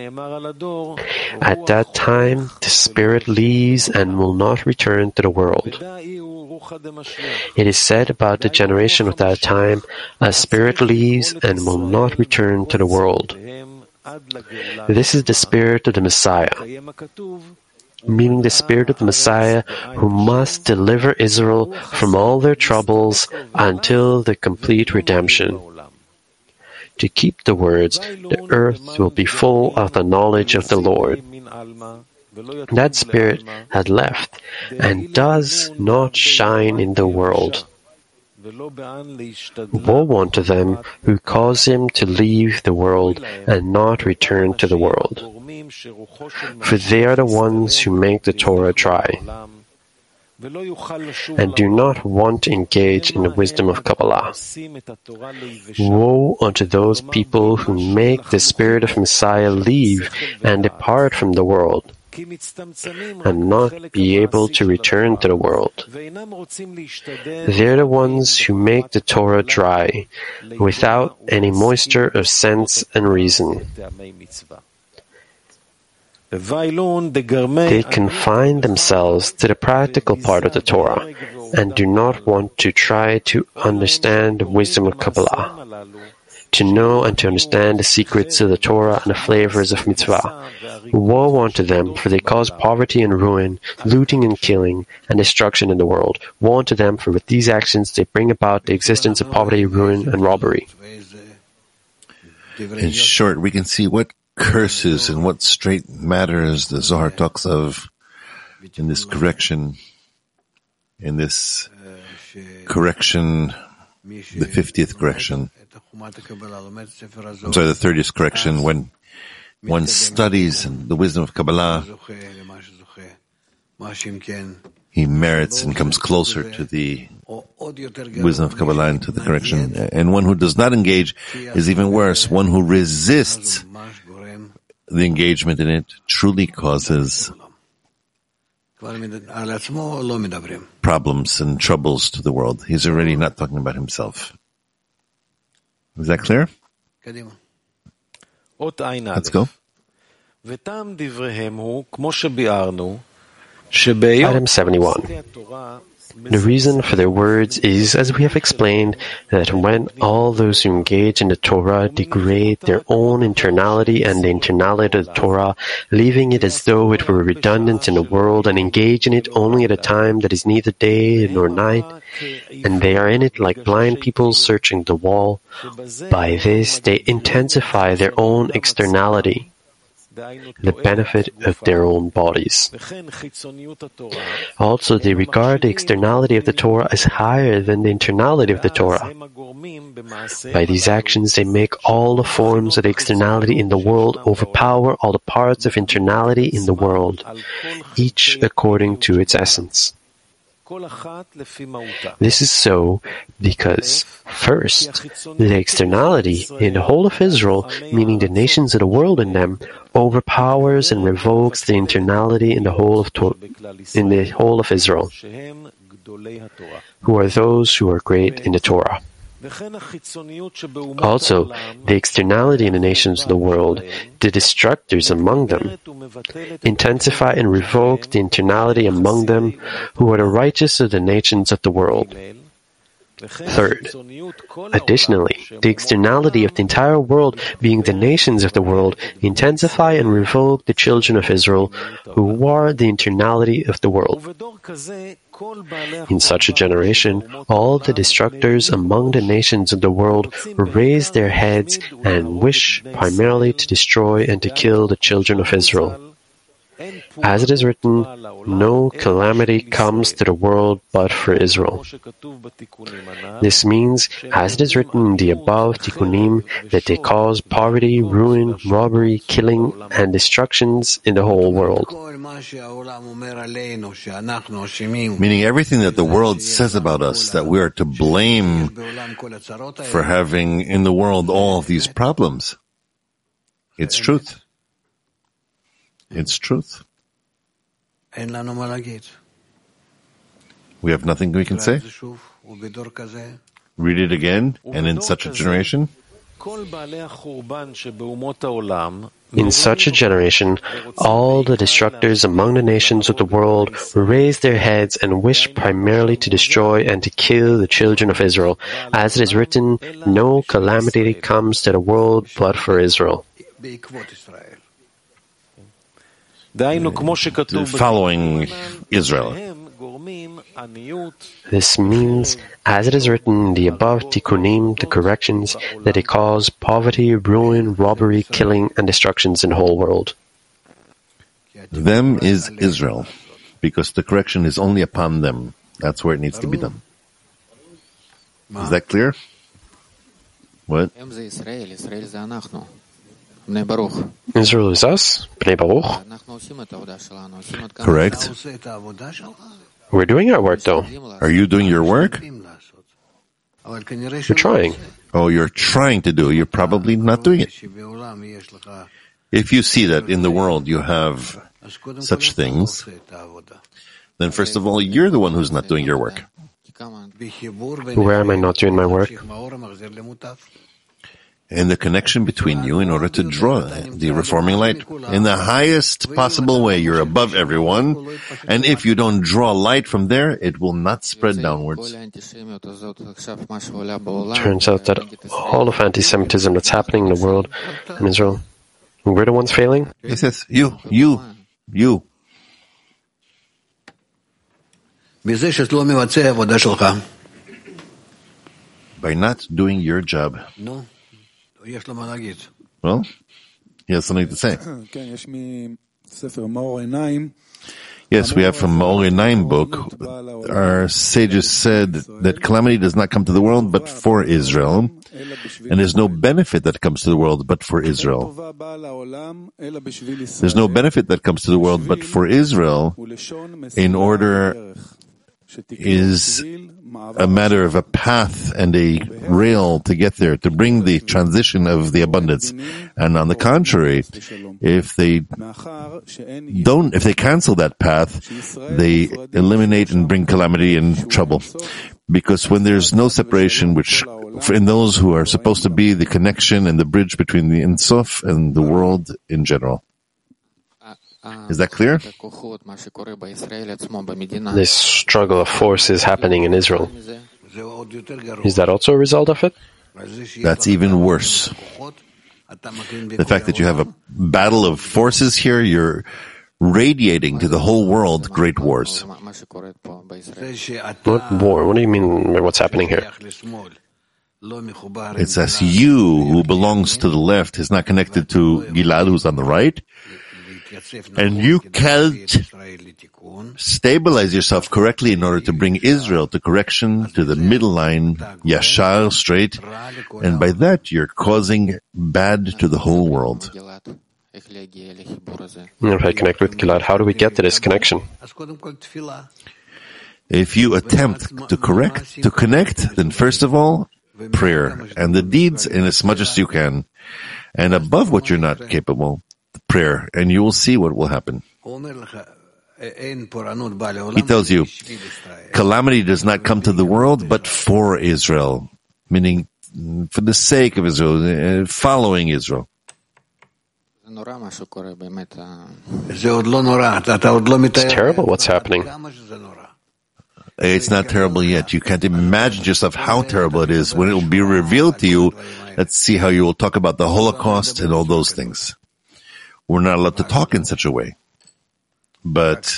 that time, the Spirit leaves and will not return to the world. It is said about the generation of that time, a Spirit leaves and will not return to the world. This is the Spirit of the Messiah, meaning the Spirit of the Messiah who must deliver Israel from all their troubles until the complete redemption. To keep the words, the earth will be full of the knowledge of the Lord. That spirit had left and does not shine in the world. Woe unto them who cause him to leave the world and not return to the world. For they are the ones who make the Torah dry, and do not want to engage in the wisdom of Kabbalah. Woe unto those people who make the spirit of Messiah leave and depart from the world, and not be able to return to the world. They are the ones who make the Torah dry, without any moisture of sense and reason. They confine themselves to the practical part of the Torah, and do not want to try to understand the wisdom of Kabbalah, to know and to understand the secrets of the Torah and the flavors of mitzvah. Woe unto them, for they cause poverty and ruin, looting and killing, and destruction in the world. Woe unto them, for with these actions they bring about the existence of poverty, ruin, and robbery. In short, we can see what curses and what straight matters the Zohar talks of in this correction, the 50th correction. I'm sorry, the 30th correction, when one studies the wisdom of Kabbalah, he merits and comes closer to the wisdom of Kabbalah and to the correction. And one who does not engage is even worse. One who resists the engagement in it truly causes problems and troubles to the world. He's already not talking about himself. Is that clear? Let's go. Item 71. The reason for their words is, as we have explained, that when all those who engage in the Torah degrade their own internality and the internality of the Torah, leaving it as though it were redundant in the world, and engage in it only at a time that is neither day nor night, and they are in it like blind people searching the wall, by this they intensify their own externality, the benefit of their own bodies. Also, they regard the externality of the Torah as higher than the internality of the Torah. By these actions, they make all the forms of the externality in the world overpower all the parts of internality in the world, each according to its essence. This is so because, first, the externality in the whole of Israel, meaning the nations of the world in them, overpowers and revokes the internality in the whole of Israel, who are those who are great in the Torah. Also, the externality in the nations of the world, the destructors among them, intensify and revoke the internality among them who are the righteous of the nations of the world. Third, additionally, the externality of the entire world, being the nations of the world, intensify and revoke the children of Israel, who are the internality of the world. In such a generation, all the destructors among the nations of the world raise their heads and wish primarily to destroy and to kill the children of Israel. As it is written, no calamity comes to the world but for Israel. This means, as it is written in the above tikkunim, that they cause poverty, ruin, robbery, killing, and destructions in the whole world. Meaning everything that the world says about us, that we are to blame for having in the world all of these problems. It's truth. It's truth. We have nothing we can say. Read it again, and in such a generation. In such a generation, all the destructors among the nations of the world raise their heads and wish primarily to destroy and to kill the children of Israel. As it is written, no calamity comes to the world but for Israel. Following Israel. This means, as it is written in the above tikkunim, the corrections, that they cause poverty, ruin, robbery, killing, and destructions in the whole world. Them is Israel, because the correction is only upon them. That's where it needs to be done. Is that clear? What? Israel is us, Bnei Baruch. Correct. We're doing our work, though. Are you doing your work? We're trying. Oh, you're trying to do it. You're probably not doing it. If you see that in the world you have such things, then first of all, you're the one who's not doing your work. Where am I not doing my work? In the connection between you in order to draw the reforming light. In the highest possible way, you're above everyone, and if you don't draw light from there, it will not spread downwards. Turns out that all of anti-Semitism that's happening in the world, in Israel, we're the ones failing? He says, you. By not doing your job. Well, he has something to say. Yes, we have from Maor Einayim book. Our sages said that calamity does not come to the world but for Israel, and there's no benefit that comes to the world but for Israel. There's no benefit that comes to the world but for Israel in order is a matter of a path and a rail to get there, to bring the transition of the abundance. And on the contrary, if they cancel that path, they eliminate and bring calamity and trouble. Because when there's no separation, which in those who are supposed to be the connection and the bridge between the Ein Sof and the world in general. Is that clear? This struggle of force is happening in Israel. Is that also a result of it? That's even worse. The fact that you have a battle of forces here, you're radiating to the whole world great wars. What war? What do you mean by what's happening here? It's as you, who belongs to the left, is not connected to Gilad, who's on the right, and you can't stabilize yourself correctly in order to bring Israel to correction, to the middle line, yashar, straight, and by that you're causing bad to the whole world. If I connect with Gilad, how do we get to this connection? If you attempt to connect, then first of all, prayer, and the deeds in as much as you can, and above what you're not capable, prayer, and you will see what will happen. He tells you, calamity does not come to the world, but for Israel, meaning for the sake of Israel, following Israel. It's terrible what's happening. It's not terrible yet. You can't imagine yourself how terrible it is. When it will be revealed to you, let's see how you will talk about the Holocaust and all those things. We're not allowed to talk in such a way. But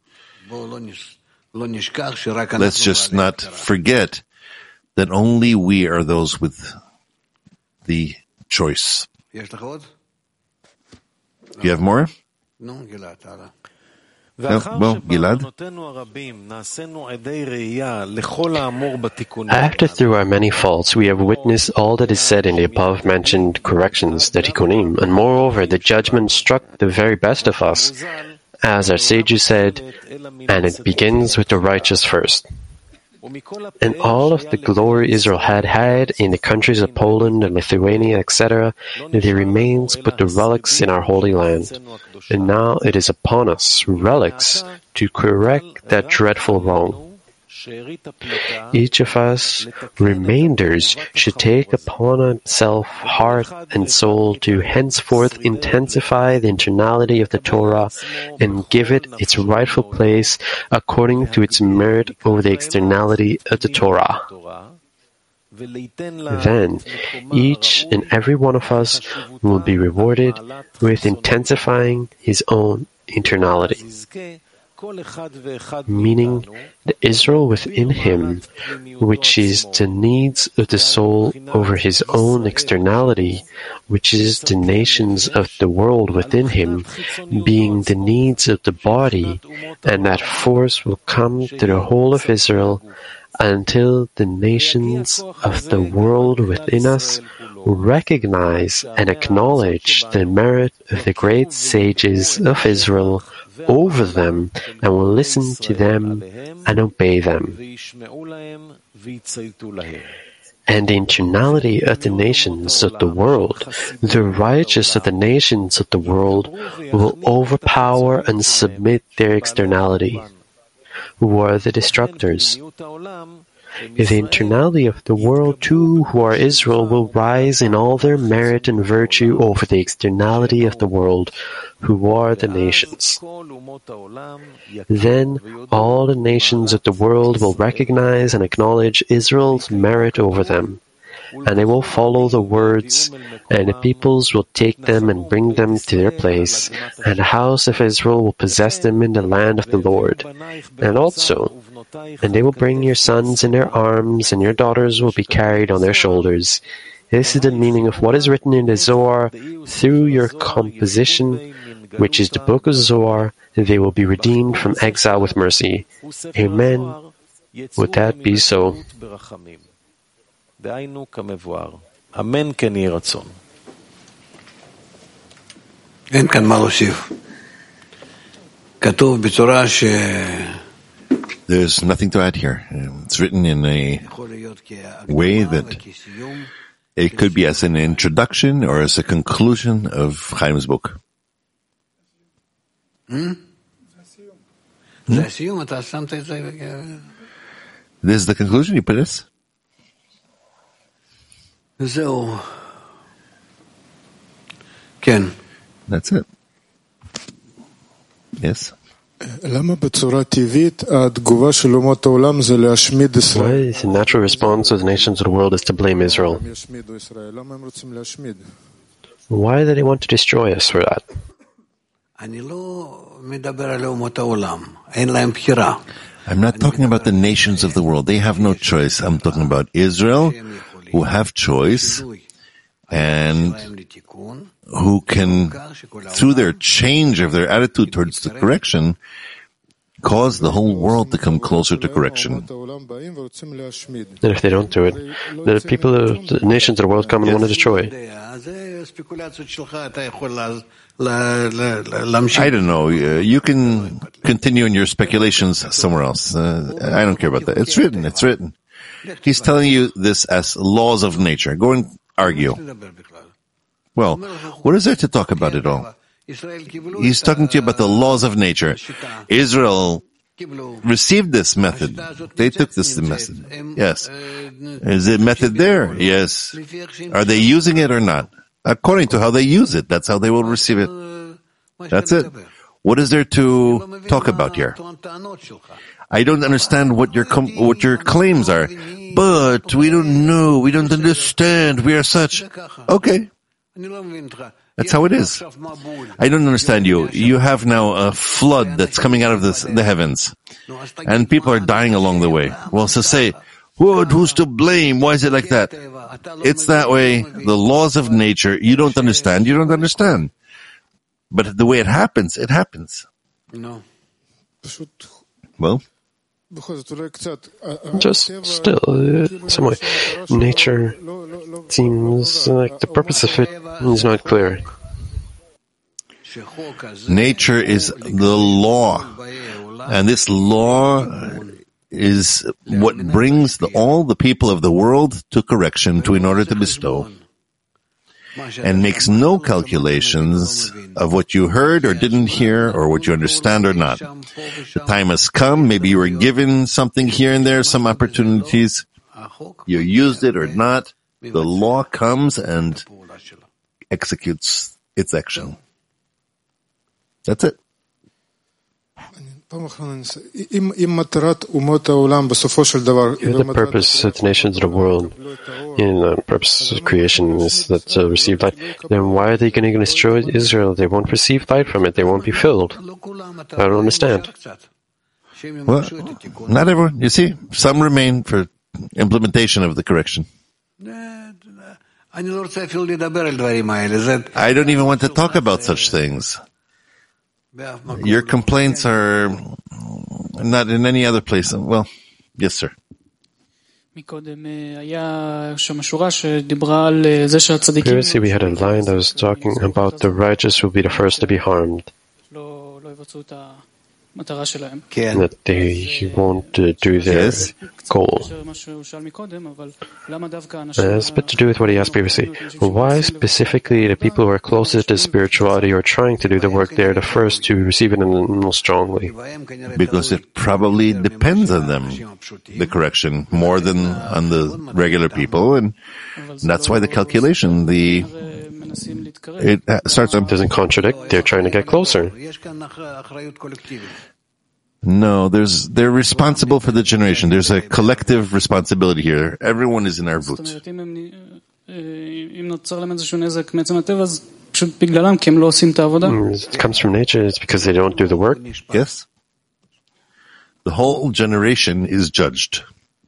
let's just not forget that only we are those with the choice. You have more? No, well, Gilad. After through our many faults we have witnessed all that is said in the above-mentioned corrections, the tikkunim, and moreover the judgment struck the very best of us, as our sages said, and it begins with the righteous first. And all of the glory Israel had in the countries of Poland and Lithuania, etc., there remains but the relics in our holy land. And now it is upon us, relics, to correct that dreadful wrong. Each of us, remainders, should take upon himself heart and soul to henceforth intensify the internality of the Torah and give it its rightful place according to its merit over the externality of the Torah. Then, each and every one of us will be rewarded with intensifying his own internality. meaning the Israel within him, which is the needs of the soul over his own externality, which is the nations of the world within him, being the needs of the body, and that force will come to the whole of Israel until the nations of the world within us recognize and acknowledge the merit of the great sages of Israel over them and will listen to them and obey them. And the internality of the nations of the world, the righteous of the nations of the world, will overpower and submit their externality, who are the destructors. The internality of the world too, who are Israel, will rise in all their merit and virtue over the externality of the world, who are the nations. Then all the nations of the world will recognize and acknowledge Israel's merit over them, and they will follow the words, and the peoples will take them and bring them to their place, and the house of Israel will possess them in the land of the Lord. And they will bring your sons in their arms, and your daughters will be carried on their shoulders. This is the meaning of what is written in the Zohar through your composition, which is the book of Zohar, and they will be redeemed from exile with mercy. Amen. Would that be so? אין כאן מה להוסיף. כתוב בצורה ש... There's nothing to add here. It's written in a way that it could be as an introduction or as a conclusion of Chaim's book. This is the conclusion you put it? That's it. Yes. Why is the natural response of the nations of the world is to blame Israel? Why do they want to destroy us for that? I'm not talking about the nations of the world. They have no choice. I'm talking about Israel, who have choice, and who can, through their change of their attitude towards the correction, cause the whole world to come closer to correction. And if they don't do it, the people of the nations of the world come and want to destroy. I don't know. You can continue in your speculations somewhere else. I don't care about that. It's written. It's written. He's telling you this as laws of nature. Go and argue. Well, what is there to talk about it all? He's talking to you about the laws of nature. Israel received this method. They took this method. Yes. Is the method there? Yes. Are they using it or not? According to how they use it, that's how they will receive it. That's it. What is there to talk about here? I don't understand what your claims are. But we don't know. We don't understand. We are such. Okay. That's how it is. I don't understand you. You have now a flood that's coming out of the heavens, and people are dying along the way. Well, so say, who's to blame? Why is it like that? It's that way. The laws of nature, you don't understand. You don't understand. But the way it happens, it happens. No. Well? Just still, some way, nature seems like the purpose of it is not clear. Nature is the law, and this law is what brings all the people of the world to correction in order to bestow, and makes no calculations of what you heard or didn't hear or what you understand or not. The time has come, maybe you were given something here and there, some opportunities, you used it or not, the law comes and executes its action. That's it. If the purpose of the nations of the world, the purpose of creation is that to receive light, then why are they going to destroy Israel? They won't receive light from it. They won't be filled. I don't understand. Well, not everyone. You see, some remain for implementation of the correction. I don't even want to talk about such things. Your complaints are not in any other place. Well, yes, sir. Previously, we had a line that was talking about the righteous will be the first to be harmed. That they won't do their goal. It has a bit to do with what he asked previously. Well, why specifically the people who are closest to spirituality or trying to do the work, they're the first to receive it most strongly? Because it probably depends on them, the correction, more than on the regular people, and that's why the calculation, it starts on. Doesn't contradict. They're trying to get closer. No, they're responsible for the generation. There's a collective responsibility here. Everyone is in our roots. It comes from nature. It's because they don't do the work. Yes. The whole generation is judged.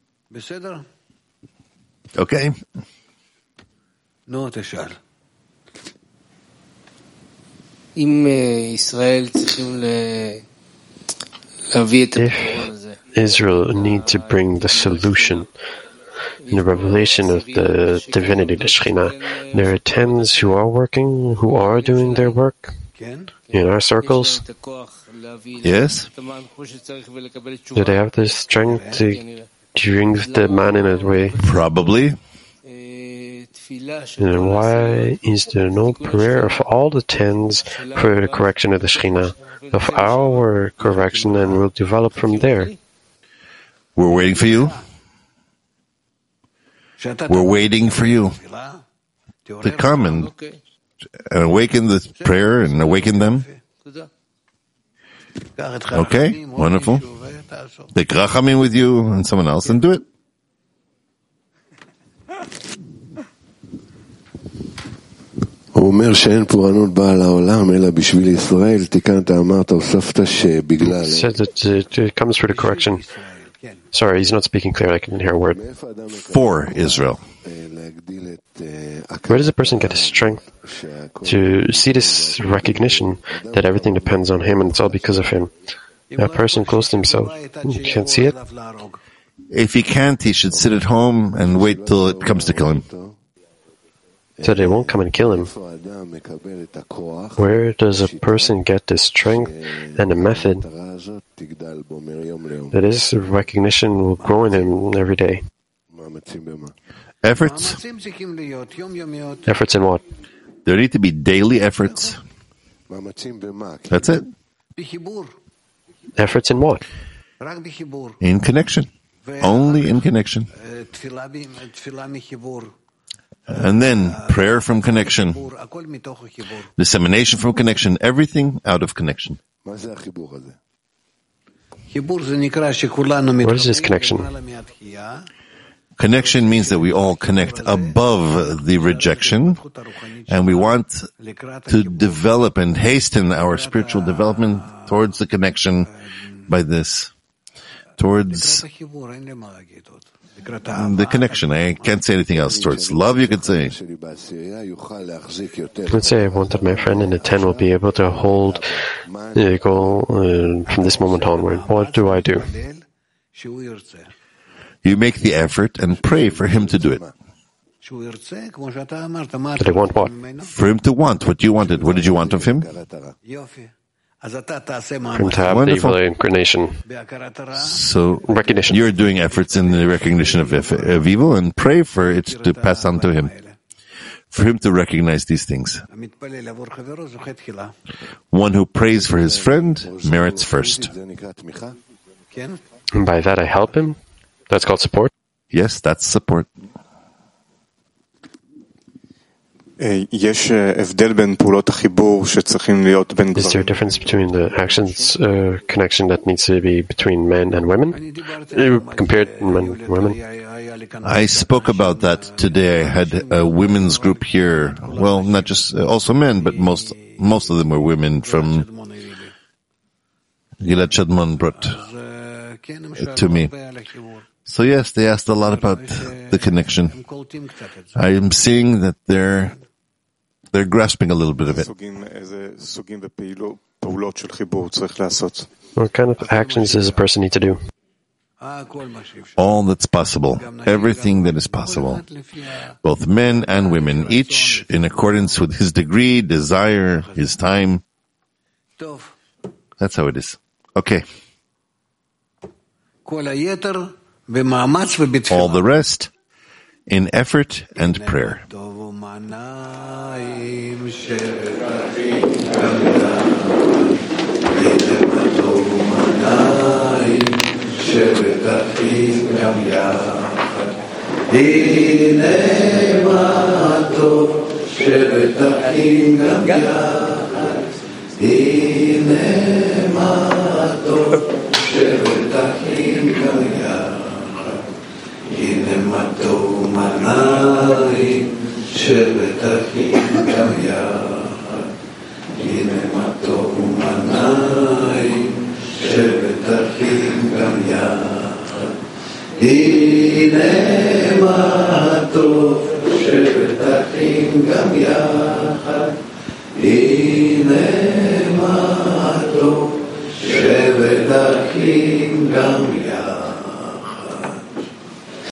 Okay. No, Teshal. If Israel need to bring the solution in the revelation of the divinity, the Shekhinah, there are tens who are working, who are doing their work in our circles. Yes. Do they have the strength to bring the man in a way? Probably. And why is there no prayer of all the tens for the correction of the Shekhinah, of our correction, and we'll develop from there? We're waiting for you. We're waiting for you to come and awaken the prayer and awaken them. Okay, wonderful. Take Rachamim with you and someone else and do it. He said that it comes for the correction. Sorry, he's not speaking clear. I couldn't hear a word. For Israel. Where does a person get the strength to see this recognition that everything depends on him and it's all because of him? A person close to himself, you can't see it? If he can't, he should sit at home and wait till it comes to kill him. So they won't come and kill him. Where does a person get the strength and the method that his recognition will grow in him every day? Efforts? Efforts in what? There need to be daily efforts. That's it. Efforts in what? In connection. Only in connection. And then prayer from connection, dissemination from connection, everything out of connection. What is this connection? Connection means that we all connect above the rejection, and we want to develop and hasten our spiritual development towards the connection by this, towards the connection. I can't say anything else. Towards love, you could say. Let's say I wanted my friend in the 10 will be able to hold the goal from this moment onward. What do I do? You make the effort and pray for him to do it. Do they want what? For him to want what you wanted. What did you want of him? For him to have the evil inclination. So recognition. You're doing efforts in the recognition of evil and pray for it to pass on to him. For him to recognize these things. One who prays for his friend merits first. And by that I help him? That's called support? Yes, that's support. Is there a difference between the actions connection that needs to be between men and women? You compared men and women? I spoke about that today. I had a women's group here. Well, not just also men, but most of them were women from Gilad Shadman brought to me. So yes, they asked a lot about the connection. I am seeing that they're grasping a little bit of it. What kind of actions does a person need to do? All that's possible. Everything that is possible. Both men and women, each in accordance with his degree, desire, his time. That's how it is. Okay. All the rest in effort and prayer. הנה מה טוב מנהים שבת אחים גם יחד הנה מה טוב מנהים שבת אחים גם יחד הנה מה טוב שבת אחים גם יחד הנה מה טוב שבת אחים גם